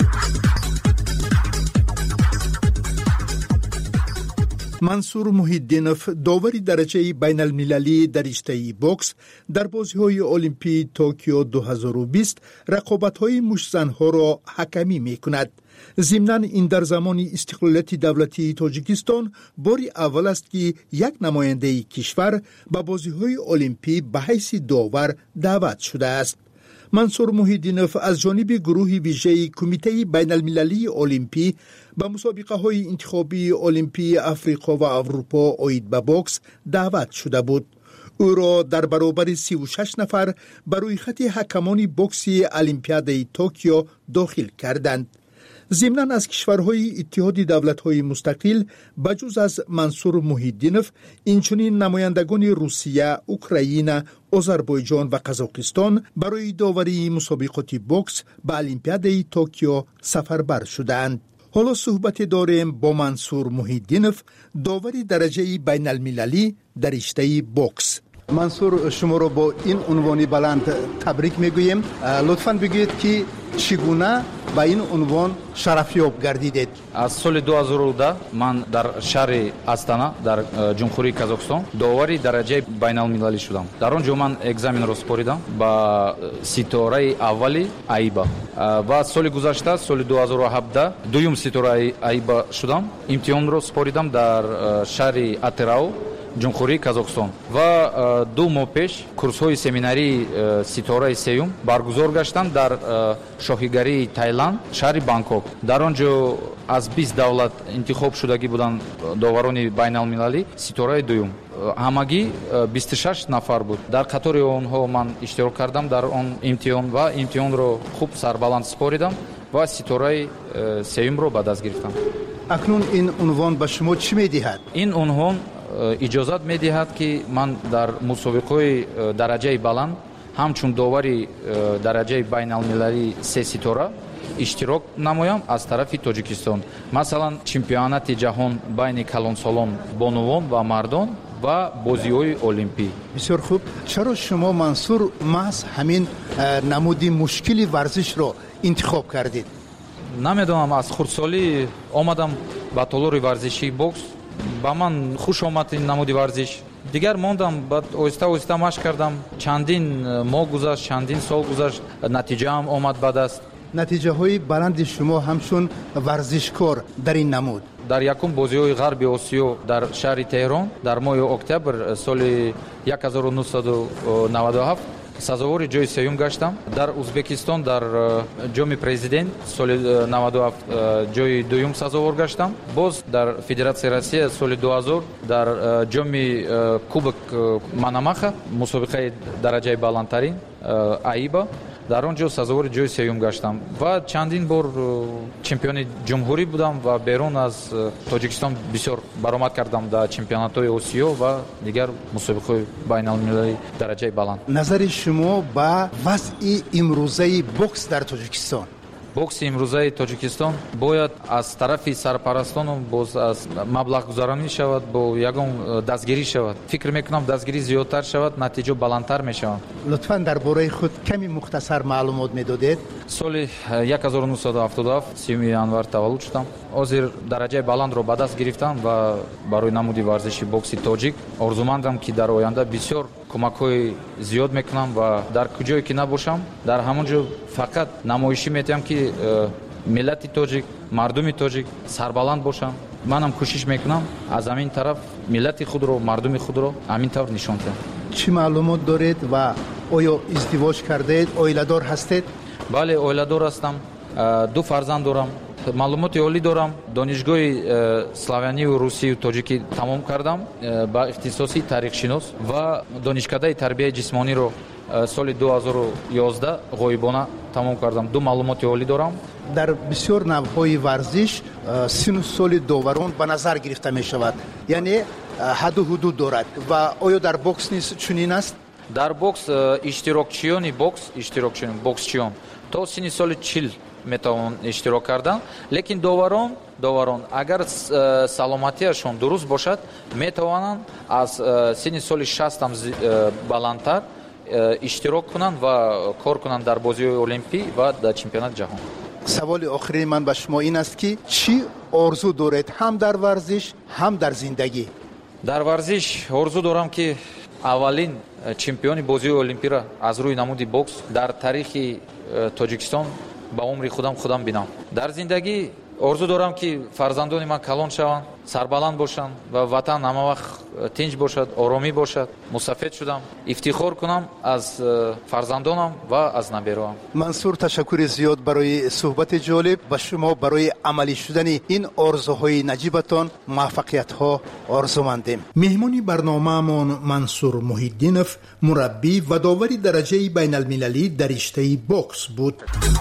منصور محی‌الدینوف، داوری درجه بین المللی در رشته بوکس، در بازی‌های المپی توکیو دو هزار و بیست رقابت‌های مشت‌زن‌ها را حکمی می‌کند. ضمناً این در زمان استقلالیت دولتی تاجیکستان باری اول است که یک نماینده کشور به بازی‌های المپی به حیث داور دعوت شده است. منصور محی‌الدینوف از جانب گروه ویژه کمیته بین المللی المپی به مسابقه های انتخابی المپی افریقا و اروپا عاید به بوکس دعوت شده بود. او را در برابر سی و شش نفر برای خط حکمان بوکس المپیاد توکیو داخل کردند. ضمناً از کشورهای اتحاد دولت‌های مستقل بجز از منصور محی‌الدینوف، اینچنین نمایندگان روسیه، اوکراین، آذربایجان و قزاقستان برای داوری مسابقات بوکس به المپیاد توکیو سفربر شدند. حالا صحبت داریم با منصور محی‌الدینوف، داوری درجه بین المللی در رشته بوکس. منصور، شما را با این عنوان بلند تبریک میگوییم. لطفاً بگویید که چگونه با این عنوان شرفیاب گردیدید؟ از سال دو هزار و ده من در شهر استана در جمهوری قزاقستان داوری درجه بین المللی شدم. در آنجا من اگزامین را سپاریدم با ستاره اولی айба. و سال گذشته سال دو هزار و هفده دوم ستاره айба شدم. امتحان را سپاریدم در شهر атырау جمهوری قزاقستان و دو ماه پیش کورس های سمیناری ستاره سیوم برگزار گشتند در شاهیگری تایلند شهر بانکوک. در آنجا از بیست دولت انتخاب شدگی بودند داوران بین المللی ستاره دوم. همگی بیست و شش نفر بود. در قطار آنها من اشتراک کردم در آن امتحان و امتحان را خوب سربلند سپاریدم و ستاره سیوم را به دست گرفتم. اکنون این عنوان به شما چی می‌دهد؟ این عنوان اجازت می‌دهد که من در مسابقه درجه بلند همچون داوری درجه بین المللی سه ستاره اشتراک نمایم از طرف تاجیکستان. مثلا چمپیونات جهان بین کلانسالان بانوان و مردان و بازی‌های المپی. بسیار خوب. چرا شما منصور محض همین نمودی مشکلی ورزش را انتخاب کردید؟ نمیدونم، از خردسالی آمدم به تالار ورزشی بوکس. با من خوش آمد این نمودی ورزش. دیگر موندم، بعد آهسته آهسته مشق کردم. چندین ماه گذشت، چندین سال گذشت، نتیجه هم آمد به دست. نتیجه های بلند شما همچون ورزشکار در این نمود дар якум бозиҳои ғарби осиё дар шаҳри теҳрон дар моҳи октябр соли нуҳсаду наваду ҳафт сазовори ҷои сеюм гаштам. Дар Узбекистон дар ҷоми президент соли наваду ҳафт ҷои дуюм сазовор гаштам. Боз дар Федератсияи Россия соли ду ҳазор дар ҷоми Кубок Манамаха мусобиқаи дараҷаи баландтарин АИБА дар он ҷо сазовори ҷои сеюм гаштам ва чандин бор чемпиони ҷумҳурӣ будам ва берун аз Тоҷикистон бисёр баромад кардам дар чемпионатҳои Осиё ва дигар мусобиқаҳои байналмилалии дараҷаи баланд. назари шумо ба вазъи имрӯзаи бокс дар Тоҷикистон? бокси имрӯзаи Тоҷикистон бояд аз тарафи сарпарастон боз аз маблағгузаронӣ шавад, бо ягон дастгирӣ шавад. Фикр мекунам дастгирӣ зиёдтар шавад, натиҷа баландтар мешавад. лутфан дар бораи худ ками мухтасар маълумот медодед? соли нуҳсаду ҳафтоду ҳафт сиюми январ таваллуд шудам. ҳозир дараҷаи баландро ба даст гирифтам ва барои намуди варзиши бокси тоҷик орзумандам, ки дар оянда бисёр кӯмакҳои зиёд мекунам ва дар куҷое ки набошам дар ҳамон ҷо фақат намоишӣ метиҳам, ки миллати тоҷик, мардуми тоҷик сарбаланд бошанд. манам кӯшиш мекунам аз ҳамин тараф миллати худро, мардуми худро ҳамин тавр нишон диҳам. чӣ маълумот доред ва оё издивоҷ кардед? Оиладор ҳастед? бале, оиладор ҳастам. ду фарзанд дорам. маълумоти олӣ дорам. Донишгоҳи славянию русию тоҷикӣ тамом кардам ба ихтисоси таърихшинос ва донишкадаи тарбияи ҷисмониро соли ду ҳазору ёздаҳ ғоибона тамом кардам. ду маълумоти олӣ дорам. дар бисёр навъҳои варзиш сину соли доварон ба назар гирифта мешавад, яъне ҳадду ҳудуд дорад ва оё дар бокс низ чунин аст? дар бокс иштирокчиёни бокс иштирокчиён боксчиён то сини соли чил метавонанд иштирок кардан, лекин доварон доварон агар саломатиашон дуруст бошад метавонанд аз сини соли шастам баландтар иштирок кунанд ва кор кунанд дар бозиҳои олимпӣ ва дар чемпионати ҷаҳон. саволи охирии ман ба шумо ин аст, ки чӣ орзу доред ҳам дар варзиш, ҳам дар зиндагӣ? дар варзиш орзу дорам, ки аввалин чемпиони бозиҳои олимпиро аз рӯи намуди бокс дар тарихи Тоҷикистон ба умри худам худам бинам. дар зиндагӣ орзу дорам, ки фарзандони ман калон шаванд, сарбаланд бошанд ва ватан ҳама вақт тинч бошад, оромӣ бошад. мусафед шудам, ифтихор кунам аз фарзандонам ва аз набероам. мансур, ташаккури зиёд барои суҳбати ҷолиб. ба шумо барои амалӣ шудани ин орзуҳои наҷибатон муваффақиятҳо орзумандем. меҳмони барномаамон Мансур Муҳиддинов, мураббӣ ва довари дараҷаи байналмилалӣ дар риштаи бокс буд.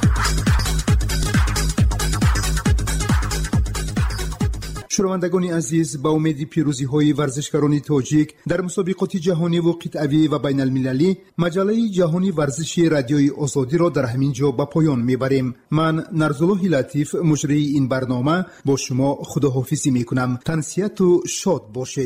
шунавандагони азиз, ба умеди пирӯзиҳои варзишгарони тоҷик дар мусобиқоти ҷаҳониву қитъавӣ ва байналмилалӣ, маҷаллаи ҷаҳони варзиши радиои озодиро дар ҳамин ҷо ба поён мебарем. ман Нарзуллоҳи Латиф, муҷрии ин барнома, бо шумо худоҳофизӣ мекунам. тансияту шод бошед.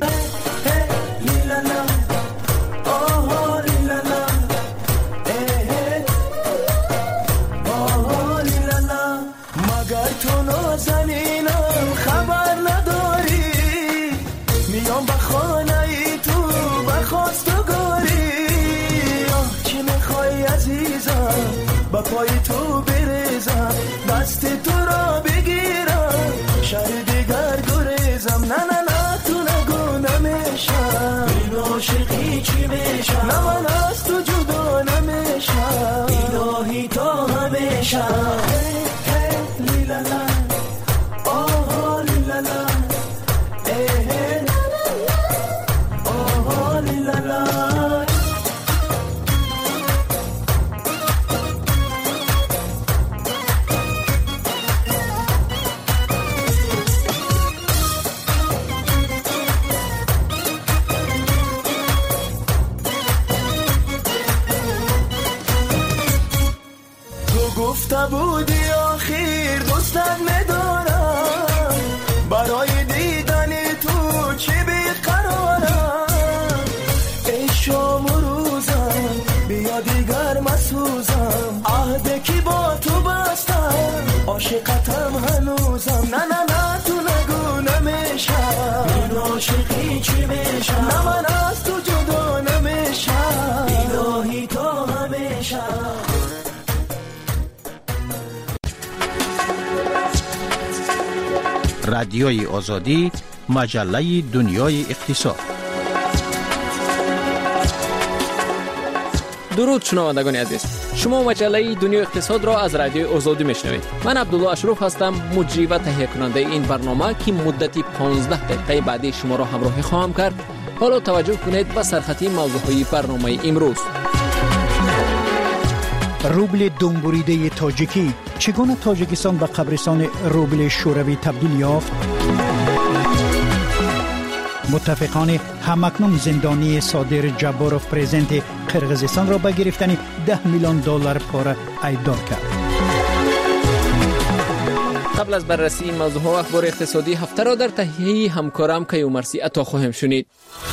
با پای تو بریزم، دست تو را بگیرم، شهر دیگر گریزم. نه نه نه تو نگو نمیشم، این عاشقی چی میشم؟ نه من از تو جدا نمیشم، الهی تا همیشم. هی لیلالا، آه لیلالا، اه آه لیلالا. گفته بودی آخر دوستت میدارم، برای دیدن تو چی بیقرارم. ای شام و روزم بیا دیگر مسوزم، عهد کی با تو بستم، عاشقتم هنوزم. نه نه نه تو نگو نمیشم، این عاشقی چی میشم؟ نه من از تو جدا نمیشم، الهی تا همیشه. رادیوی آزادی، مجله دنیای اقتصاد. درود شنوندگان عزیز، شما مجله دنیای اقتصاد را از رادیوی آزادی میشنوید. من عبدالله اشرف هستم، مجری و تهیه کننده این برنامه که مدتی پانزده دقیقه بعدی شما را همراهی خواهم کرد. حالا توجه کنید به سرخطی موضوعهای برنامه امروز. روبل دنبوریده تاجیکی، چگونه تاجیکستان به قبرستان روبل شوروی تبدیل یافت؟ متفقان همکنون زندانی صادر جباروف پرزنت قرقیزستان را به گرفتن ده میلیون دلار پاره ایدار کرد. قبل از بررسی این موضوع و اخبار اقتصادی هفته را در تهیه همکارم کیومرثی عطا خواهیم شنید.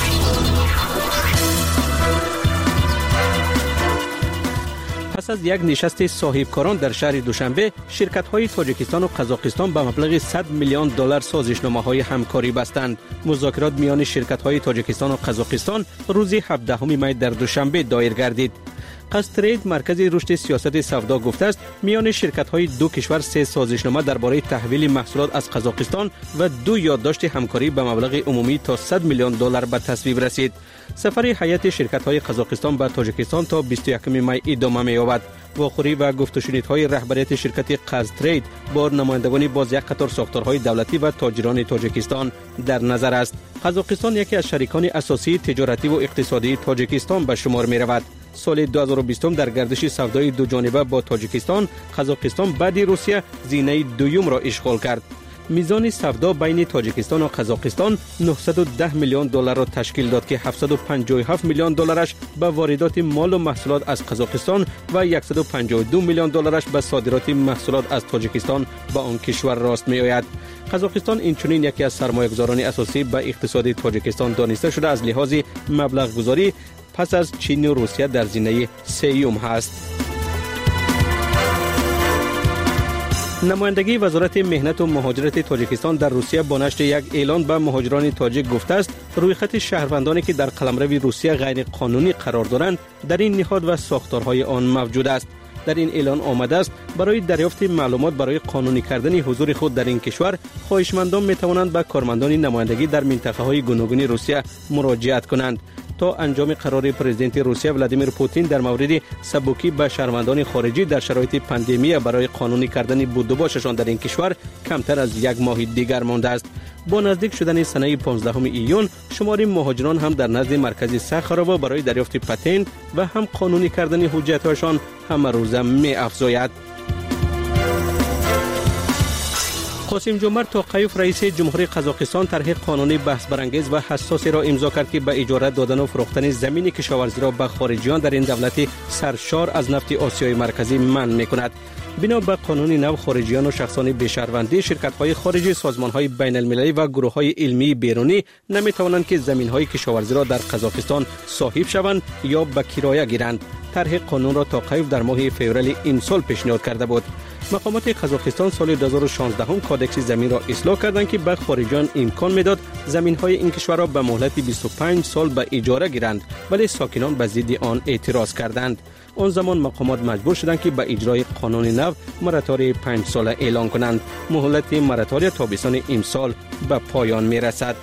پس از یک نشست صاحبکاران در شهر دوشنبه، شرکت‌های تاجیکستان و قزاقستان به مبلغ صد میلیون دلار سازشنامه‌های همکاری بستند. مذاکرات میان شرکت‌های تاجیکستان و قزاقستان روز هفدهم می در دوشنبه دایر گردید. قصترید مرکز رشد سیاست سودا گفته است میان شرکت‌های دو کشور سه سازشنامه درباره تحویل محصولات از قزاقستان و دو یادداشت همکاری به مبلغ عمومی تا صد میلیون دلار به تصویب رسید. سفر هیئت شرکت‌های قزاقستان به تاجیکستان تا بیست و یکم می ادامه می‌یابد. واخوری و گفت و شنیدهای رهبریت شرکت قزترید با نمایندگان باز یک قطار ساختارهای دولتی و تاجران تاجیکستان در نظر است. قزاقستان یکی از شریکان اساسی تجارتی و اقتصادی تاجیکستان به شمار می‌رود. سال دو هزار و بیست در گردش سودای دو جانبه با تاجیکستان، قزاقستان بعد روسیه زینه دوم را اشغال کرد. میزان سودا بین تاجیکستان و قزاقستان نهصد و ده میلیون دلار را تشکیل داد که هفتصد و پنجاه و هفت میلیون دلارش به واردات مال و محصولات از قزاقستان و صد و پنجاه و دو میلیون دلارش به صادرات محصولات از تاجیکستان به آن کشور راست می آید. قزاقستان اینچنین یکی از سرمایه‌گذاران اساسی به اقتصاد تاجیکستان دانسته شده از لحاظ مبلغ گذاری پس از چین و روسیه در زینه سوم هست. نمایندگی وزارت مهنت و مهاجرت تاجیکستان در روسیه با نشر یک اعلان به مهاجران تاجیک گفته است روی خط شهروندانی که در قلمرو روسیه غیر قانونی قرار دارند در این نهاد و ساختارهای آن موجود است. در این اعلان آمده است برای دریافت معلومات برای قانونی کردن حضور خود در این کشور، خواهشمندان می توانند به کارمندان نمایندگی در منطقه‌های گوناگون روسیه مراجعت کنند. تا انجام قرار پرزیدنت روسیه ولادیمیر پوتین در مورد سبکی به شهروندان خارجی در شرایط پاندمی برای قانونی کردن بود و باششان در این کشور کمتر از یک ماه دیگر مانده است. با نزدیک شدن سنه پانزدهم ایون، شمار مهاجران هم در نزد مرکز سخراوا برای دریافت پتنت و هم قانونی کردن حجت‌هایشان همه روزه می افزاید. قاسم جمعه توقیف رئیس جمهوری قزاقستان طرح قانونی بحث برانگیز و حساسی را امضا کرد که به اجاره دادن و فروختن زمین کشاورزی را به خارجیان در این دولت سرشار از نفت آسیای مرکزی منع می‌کند. بنا به قانون نو، خارجیان و شخصان بی‌شهروندی، شرکت‌های خارجی، سازمان‌های بین‌المللی و گروه‌های علمی بیرونی نمی‌توانند که زمین‌های کشاورزی را در قزاقستان صاحب شوند یا به کرایه گیرند. طرح قانون را توقیف در ماه فوریه این سال پیشنهاد کرده بود. مقامات قزاقستان سال دو هزار و شانزده هم کادکس زمین را اصلاح کردند که به خارجیان امکان میداد زمین‌های این کشور را به مهلت بیست و پنج سال به اجاره گیرند، ولی ساکنان به ضد آن اعتراض کردند. آن زمان مقامات مجبور شدند که به اجرای قانون نو مراتوری پنج ساله اعلان کنند. مهلت مراتوری تابستان امسال به پایان میرسد.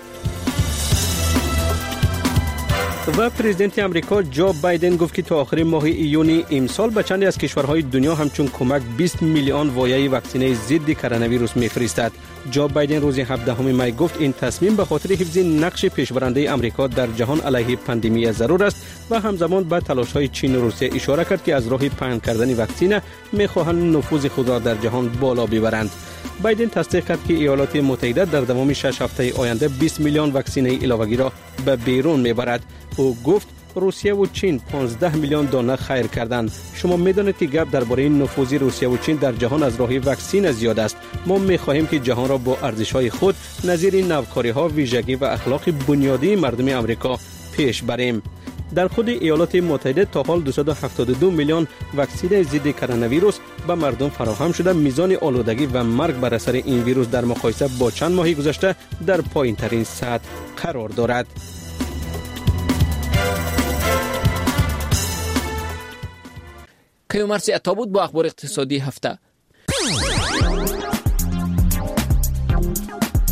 و پرزیدنت امریکا جو بایدن گفت که تا آخر ماه ایون امسال به چند از کشورهای دنیا همچون کمک بیست میلیون وایه واکسینه ضد کرونا ویروس میفرستد. جو بایدن روز هفدهم می گفت این تصمیم به خاطر حفظ نقش پیشبرنده امریکا در جهان علیه پاندمی ضرور است و همزمان به تلاش‌های چین و روسیه اشاره کرد که از راه پهن کردن واکسینه می‌خواهند نفوذ خود را در جهان بالا ببرند. بایدن تصدیق کرد که ایالات متحده در تمام شش هفته آینده بیست میلیون واکسینه علاوه‌ای را به بیرون میبرد. او گفت روسیه و چین پانزده میلیون دانه خیر کردند. شما میدانید که گپ درباره نفوذ روسیه و چین در جهان از راه واکسین زیاد است. ما میخواهیم که جهان را با ارزش‌های خود نظیر نوکاری‌ها، ویژگی و اخلاق بنیادی مردم امریکا پیش بریم. در خود ایالات متحده تا حال دویست و هفتاد و دو میلیون واکسن ضد کرونا ویروس به مردم فراهم شده. میزان آلودگی و مرگ بر اثر این ویروس در مقایسه با چند ماه گذشته در پایین‌ترین سطح قرار دارد. کیومرثی عطا بود با اخبار اقتصادی هفته.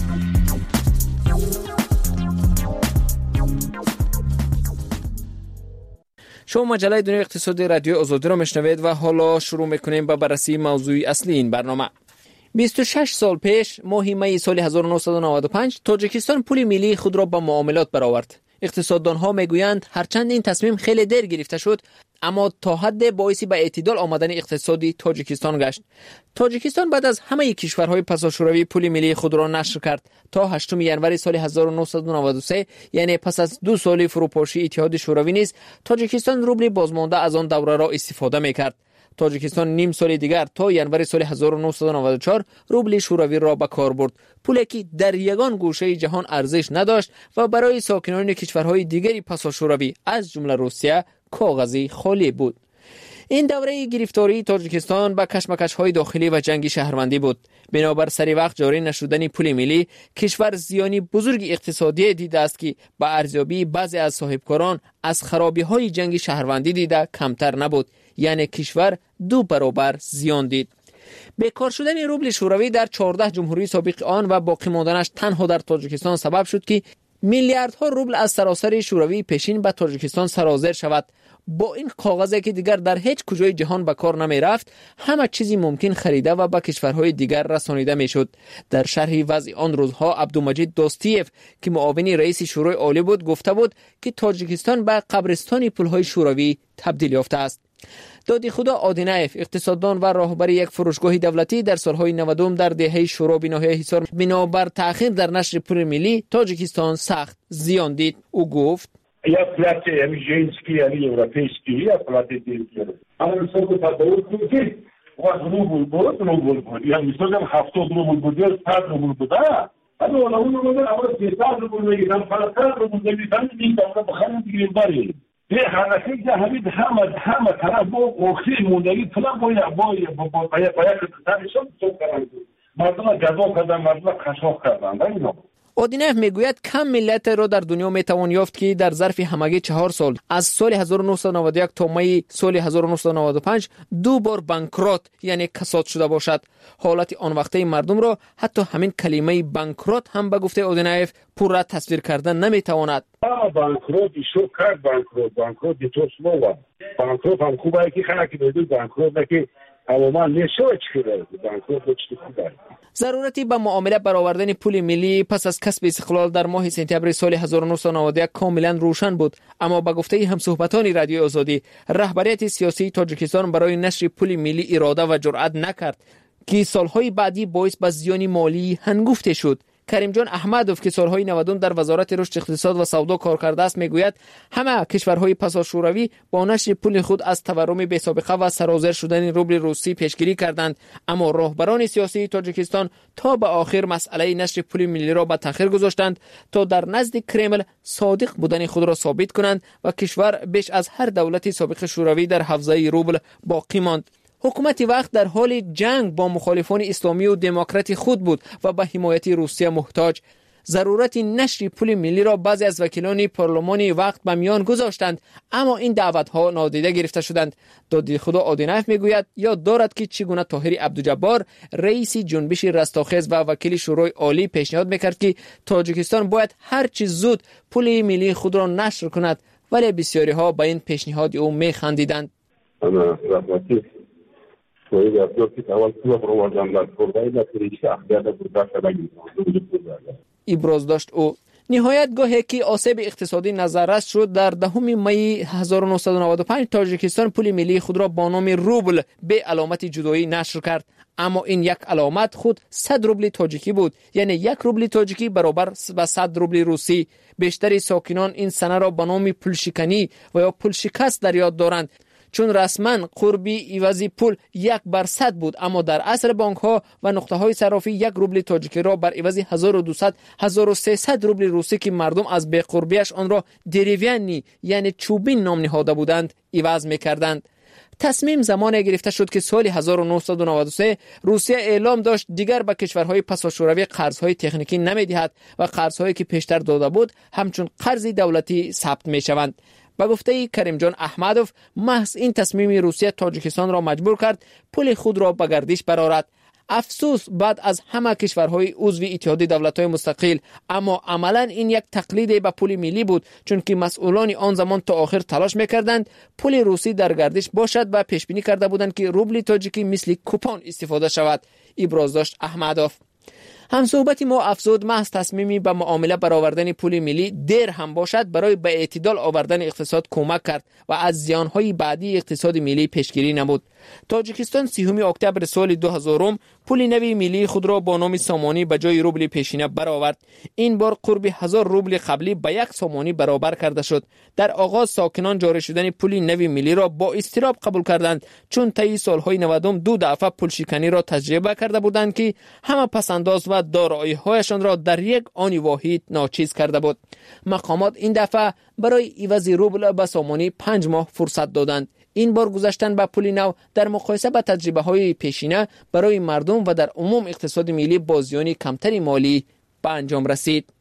شما مجله دنیای اقتصادی رادیو آزادی را میشنوید و حالا شروع میکنیم با بررسی موضوع اصلی این برنامه. بیست و شش سال پیش ماه می سال هزار و نهصد و نود و پنج تاجیکستان پول ملی خود را با معاملات برآورد. اقتصاددانها میگویند هرچند این تصمیم خیلی دیر گرفته شد اما تا حد باعثی به اعتدال آمدن اقتصادی تاجیکستان گشت. تاجیکستان بعد از همه کشورهای پساشوروی پول ملی خود را نشر کرد تا هشتم ژانویه سال هزار و نهصد و نود و سه، یعنی پس از دو سال فروپاشی اتحاد شوروی نیز تاجیکستان روبل بازمانده از آن دوره را استفاده میکرد. تاجیکستان نیم سال دیگر تا ژانویه سال هزار و نهصد و نود و چهار روبل شوروی را به کار برد، پولی که در یگان گوشه جهان ارزش نداشت و برای ساکنان کشورهای دیگری پساشوروی از جمله روسیه کاغذی خالی بود. این دوره گرفتاری تاجیکستان با کشمکش‌های داخلی و جنگ شهروندی بود. بنابر سری وقت جاری نشدن پول ملی، کشور زیانی بزرگ اقتصادی دیده است که با ارزیابی بعضی از صاحبکاران از خرابی‌های جنگ شهروندی دیده کمتر نبود، یعنی کشور دو برابر زیان دید. بیکار شدن روبل شوروی در چهارده جمهوری سابق آن و باقی ماندنش تنها در تاجیکستان سبب شد که میلیاردها روبل از سراسر شوروی پیشین به تاجیکستان سرازیر شود. با این کاغذی که دیگر در هیچ کجای جهان به کار نمی رفت، همه چیزی ممکن خریده و به کشورهای دیگر رسانیده می شد. در شرح وضع آن روزها عبدالمجید دوستیف که معاون رئیس شورای عالی بود گفته بود که تاجیکستان به قبرستان پولهای شوروی تبدیل یافته است. دادی خدا آدینایف، اقتصاددان و راهبر یک فروشگاه دولتی در سالهای نود در دهه شورا به ناحیه حصار، بنابر تأخیر در نشر پول ملی تاجیکستان سخت زیان دید. او گفت یا پلاتی یعنی ژنسکی یعنی اروپایسکی یا پلاتی دیگر. اما مثلا تداول کنید وقت روبل بود روبل بود یعنی مثلا هفتاد روبل بود یا صد روبل بود. اما اون اون اون اول سیصد روبل میگیرن پنجصد روبل میگیرن میگن بخرید دیگه باری. یه حرکتی که همین همه همه طرف با اوخی موندگی فلان باید باید باید باید باید تنشون سوق کردن. مردم جذاب کردن، مردم خشاف کردن. ببینید. آدینایف میگوید کم ملت را در دنیا میتوان یافت که در ظرف همگی چهار سال از سال هزار و نهصد و نود و یک تا می سال هزار و نهصد و نود و پنج دو بار بانکرات یعنی کساد شده باشد. حالت آن وقته مردم را حتی همین کلمه بانکرات هم به گفته آدینایف پورا تصویر کردن نمیتواند. بانکرات شو کرد بانکرات بانکرات تو سلوا بانکرات هم خوبه که خلک بدون بانکرات که عموما نشوچ کرده بانکرات چی خوبه. ضرورتی به معامله برآوردن پول ملی پس از کسب استقلال در ماه سپتامبر سال هزار و نهصد و نود و یک کاملا روشن بود، اما به گفته همصحبتان رادیو آزادی رهبریت سیاسی تاجیکستان برای نشر پول ملی اراده و جرأت نکرد که سالهای بعدی باعث به زیان مالی هنگفته شد. کریم جان احمدوف که سالهای نود در وزارت رشد اقتصاد و سودا کار کرده است میگوید همه کشورهای پساشوروی با نشر پول خود از تورم بی‌سابقه و سرازیر شدن روبل روسی پیشگیری کردند، اما راهبران سیاسی تاجیکستان تا به آخر مسئله نشر پول ملی را به تأخیر گذاشتند تا در نزد کرمل صادق بودن خود را ثابت کنند و کشور بیش از هر دولت سابق شوروی در حوزه روبل باقی ماند. حکومت وقت در حال جنگ با مخالفان اسلامی و دموکرات خود بود و به حمایت روسیه محتاج. ضرورت نشر پول ملی را بعضی از وکیلان پارلمانی وقت به میان گذاشتند، اما این دعوت‌ها نادیده گرفته شدند. دادی خدا آدینایف میگوید یاد دارد که چگونه طاهر عبدالجبار رئیس جنبش رستاخیز و وکیل شورای عالی پیشنهاد میکرد که تاجیکستان باید هر چه زود پول ملی خود را نشر کند، ولی بسیاری ها به این پیشنهاد او میخندیدند. Свои отвертки тавалсула провожанlar кордай на перечи ахдиада бурдашадаги. ابراز داشت او. نهایت گاهی که آسیب اقتصادی نظررس شد در دهم می هزار و نهصد و نود و پنج تاجیکستان پول ملی خود را با نام روبل به علامت جدایی نشر کرد، اما این یک علامت خود صد روبل تاجیکی بود، یعنی یک روبل تاجیکی برابر با صد روبل روسی. بیشتر ساکنان این سنه را به نام پول شکنی و یا پول شکست در یاد دارند، چون رسما قربی عوضی پول یک بر صد بود، اما در عصر بانک ها و نقطه های صرافی یک روبل تاجیکی را بر عوض هزار و دویست هزار و سیصد روبل روسی که مردم از بی قربیش آن را دریوینی یعنی چوبین نام نهاده بودند عوض می‌کردند. تصمیم زمانی گرفته شد که سال هزار و نهصد و نود و سه روسیه اعلام داشت دیگر به کشورهای پساشوروی قرضهای تکنیکی نمی‌دهد و قرضهایی که پیشتر داده بود همچون قرض دولتی ثبت می‌شوند. با گفته کریم جان احمدوف محض این تصمیم روسیه تاجیکستان را مجبور کرد پول خود را به گردش برآورد. افسوس بعد از همه کشورهای عضو اتحاد دولت‌های مستقل، اما عملاً این یک تقلید به پول ملی بود، چون که مسئولان آن زمان تا آخر تلاش می‌کردند پول روسی در گردش باشد و پیش بینی کرده بودند که روبل تاجیکی مثل کوپون استفاده شود. ابراز داشت احمدوف. هم صحبت ما افزود محض تصمیمی به معامله برآوردن پول ملی دیر هم باشد برای به اعتدال آوردن اقتصاد کمک کرد و از زیانهای بعدی اقتصاد ملی پیشگیری نمود. تاجیکستان سیوم اکتبر سال دو هزار پول نوی ملی خود را با نام سامانی به جای روبل پیشینه برآورد. این بار قرب هزار روبل قبلی به یک سامانی برابر کرده شد. در آغاز ساکنان جاری شدن پول نوی ملی را با اضطراب قبول کردند، چون طی سالهای نودم دو دفعه پول شکنی را تجربه کرده بودند که همه پسنداز و دارایی‌هایشان را در یک آن واحد ناچیز کرده بود. مقامات این دفعه برای عوض روبل به سامانی پنج ماه فرصت دادند. این بار گذشتن به پول نو در مقایسه با تجربه های پیشینه برای مردم و در عموم اقتصاد ملی با زیان کمتری مالی به انجام رسید.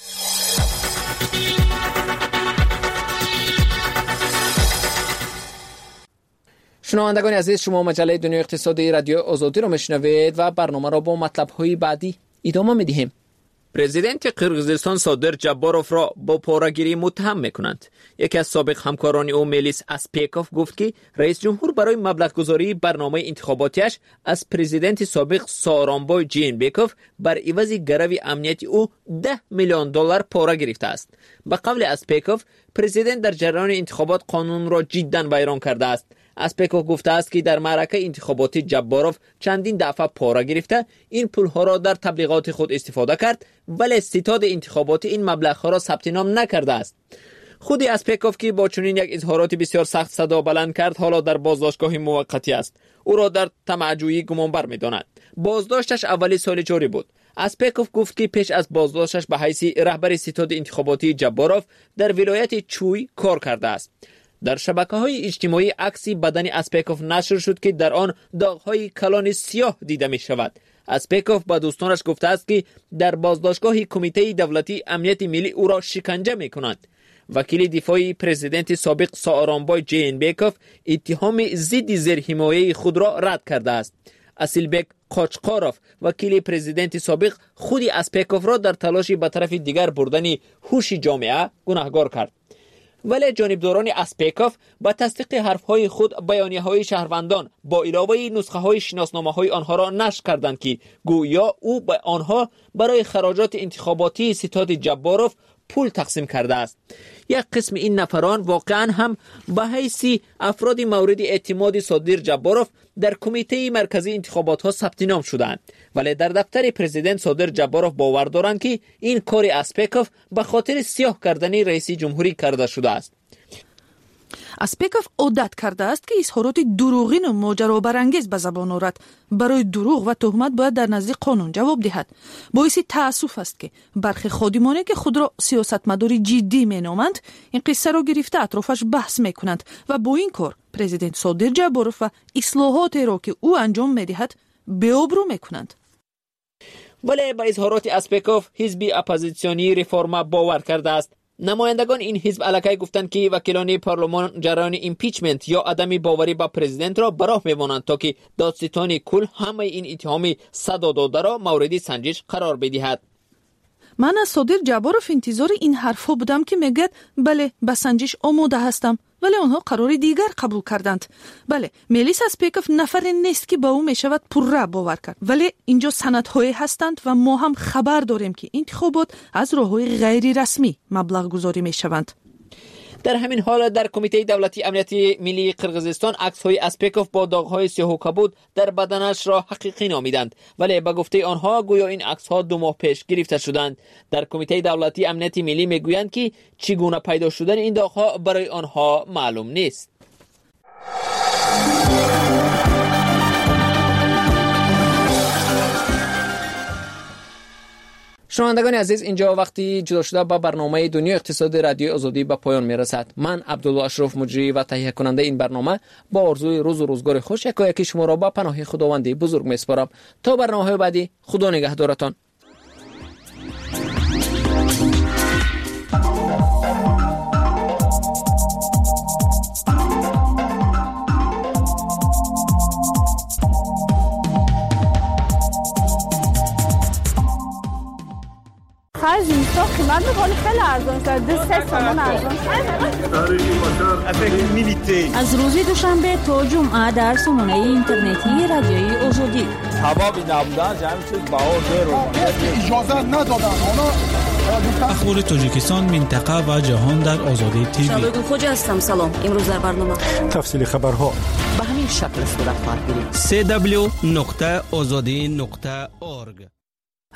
شنوندگان عزیز، شما مجله دنیای اقتصادی رادیو آزادی را میشنوید و برنامه را با مطلب های بعدی ادامه میدهیم. پرزیدنت قرقیزستان صادر جباروف را با پاره‌گیری متهم میکنند. یکی از سابق همکاران او میلیس اسپیکوف گفت که رئیس جمهور برای مبلغ گذاری برنامه انتخاباتیش از پرزیدنت سابق سارانبای جینبکوف بر عوض گرو امنیتی او ده میلیون دلار پاره گرفته است. به قول اسپیکوف، پرزیدنت در جریان انتخابات قانون را جداً ویران کرده است. اسپیکوف گفته است که در معرکه انتخاباتی جباروف چندین دفعه پاره گرفته این پولها را در تبلیغات خود استفاده کرد، ولی ستاد انتخاباتی این مبلغها را ثبت نام نکرده است. خود اسپیکوف که با چنین یک اظهارات بسیار سخت صدا بلند کرد، حالا در بازداشتگاه موقتی است. او را در طمع‌جویی گمانبر می‌داند. بازداشتش اولی سال جاری بود. اسپیکوف گفت که پیش از بازداشتش به حیث رهبر ستاد انتخاباتی جباروف در ولایت چوی کار کرده است. در شبکه‌های اجتماعی عکسی بدن اسپیکوف نشر شد که در آن داغ‌های کلان سیاه دیده می‌شود. اسپیکوف با دوستانش گفته است که در بازداشتگاه کمیته دولتی امنیت ملی او را شکنجه می‌کنند. وکیل دفاعی پرزیدنت سابق سارانبای جینبکوف اتهام ضد زیرحمایه خود را رد کرده است. اسیلبک قاچقاروف وکیل پرزیدنت سابق خود اسپیکوف را در تلاشی به طرف دیگر بردن هوش جامعه گناهکار کرد. ولی جانبداران اسپیکوف با تصدیق حرفهای خود بیانیه‌های شهروندان با علاوه نسخه‌های شناسنامه‌های آنها را نشر کردند که گویا او به آنها برای خراجات انتخاباتی ستاد جباروف پول تقسیم کرده است. یک قسم این نفران واقعا هم به حیث افراد مورد اعتماد صادر جباروف در کمیته مرکزی انتخابات ها ثبت نام شدند، ولی در دفتر پرزیدنت صادر جباروف باور دارند که این کار اسپیکوف به خاطر سیاه کردن رئیس جمهوری کرده شده است. اسپیکوف عادت کرده است که اظهارات دروغین و ماجرابرانگیز به زبان آورد. برای دروغ و تهمت باید در نزد قانون جواب دهد. باعث تأسف است که برخی خادمانی که خود را سیاستمدار جدی مینامند این قصه را گرفته اطرافش بحث میکنند و با این کار پرزیدنت صادر جباروف و اصلاحات را که او انجام میدهد بی‌آبرو میکنند. ولی با اظهارات اسپیکوف حزب اپوزیسیونی ریفورما باور کرده است. نمایندگان این حزب علاقه گفتند که وکیلان پارلمان جریان ایمپیچمنت یا عدم باوری با پرزیدنت را براه می‌مانند تا که دادستان کل همه این اتهام صدا داده را مورد سنجش قرار بدهد. من از صادر جباروف انتظار این حرفها بودم که میگه بله به سنجش آماده هستم، ولی آنها قرار دیگر قبول کردند. بله، میلیس اسپیکوف نفر نیست که با او میشود پرره باور کرد، ولی اینجا سندهایی هستند و ما هم خبر داریم که انتخابات از راه‌های غیر رسمی مبلغ گذاری میشوند. در همین حال در کمیته دولتی امنیت ملی قرقیزستان عکس‌های اسپیکوف با داغ‌های سیاه و کبود در بدنش را حقیقی نامیدند، ولی به گفته آنها گویا این عکس‌ها دو ماه پیش گرفته شدند. در کمیته دولتی امنیت ملی میگویند که چگونه پیدا شدن این داغ‌ها برای آنها معلوم نیست. شنوندگان عزیز، اینجا وقتی جدا شده با برنامه دنیای اقتصاد رادیو آزادی به پایان میرسد. من عبدالله اشرف مجری و تهیه کننده این برنامه با آرزوی روز و روزگار خوش یکایک شما را با پناه خداوند بزرگ میسپارم. تا برنامه‌های بعدی، خدا نگهدارتان. آخر زمستان قیمت میکنه خیلی ارزان شد. دو سه تومن ارزان شد. از روز دوشنبه تا جمعه در سامانه اینترنتی رادیوی آزادی. حبابی نبودن جمعی چیز باور بیرون. اجازه ندادن. اخبار تاجیکستان، منطقه و جهان در آزادی تیوی. شبگون خوجا هستم. سلام. امروز در برنامه تفصیل خبرها به همین شکل صورت خواهد گرفت. سی دبلیو نقطه آزادی نقطه اورگ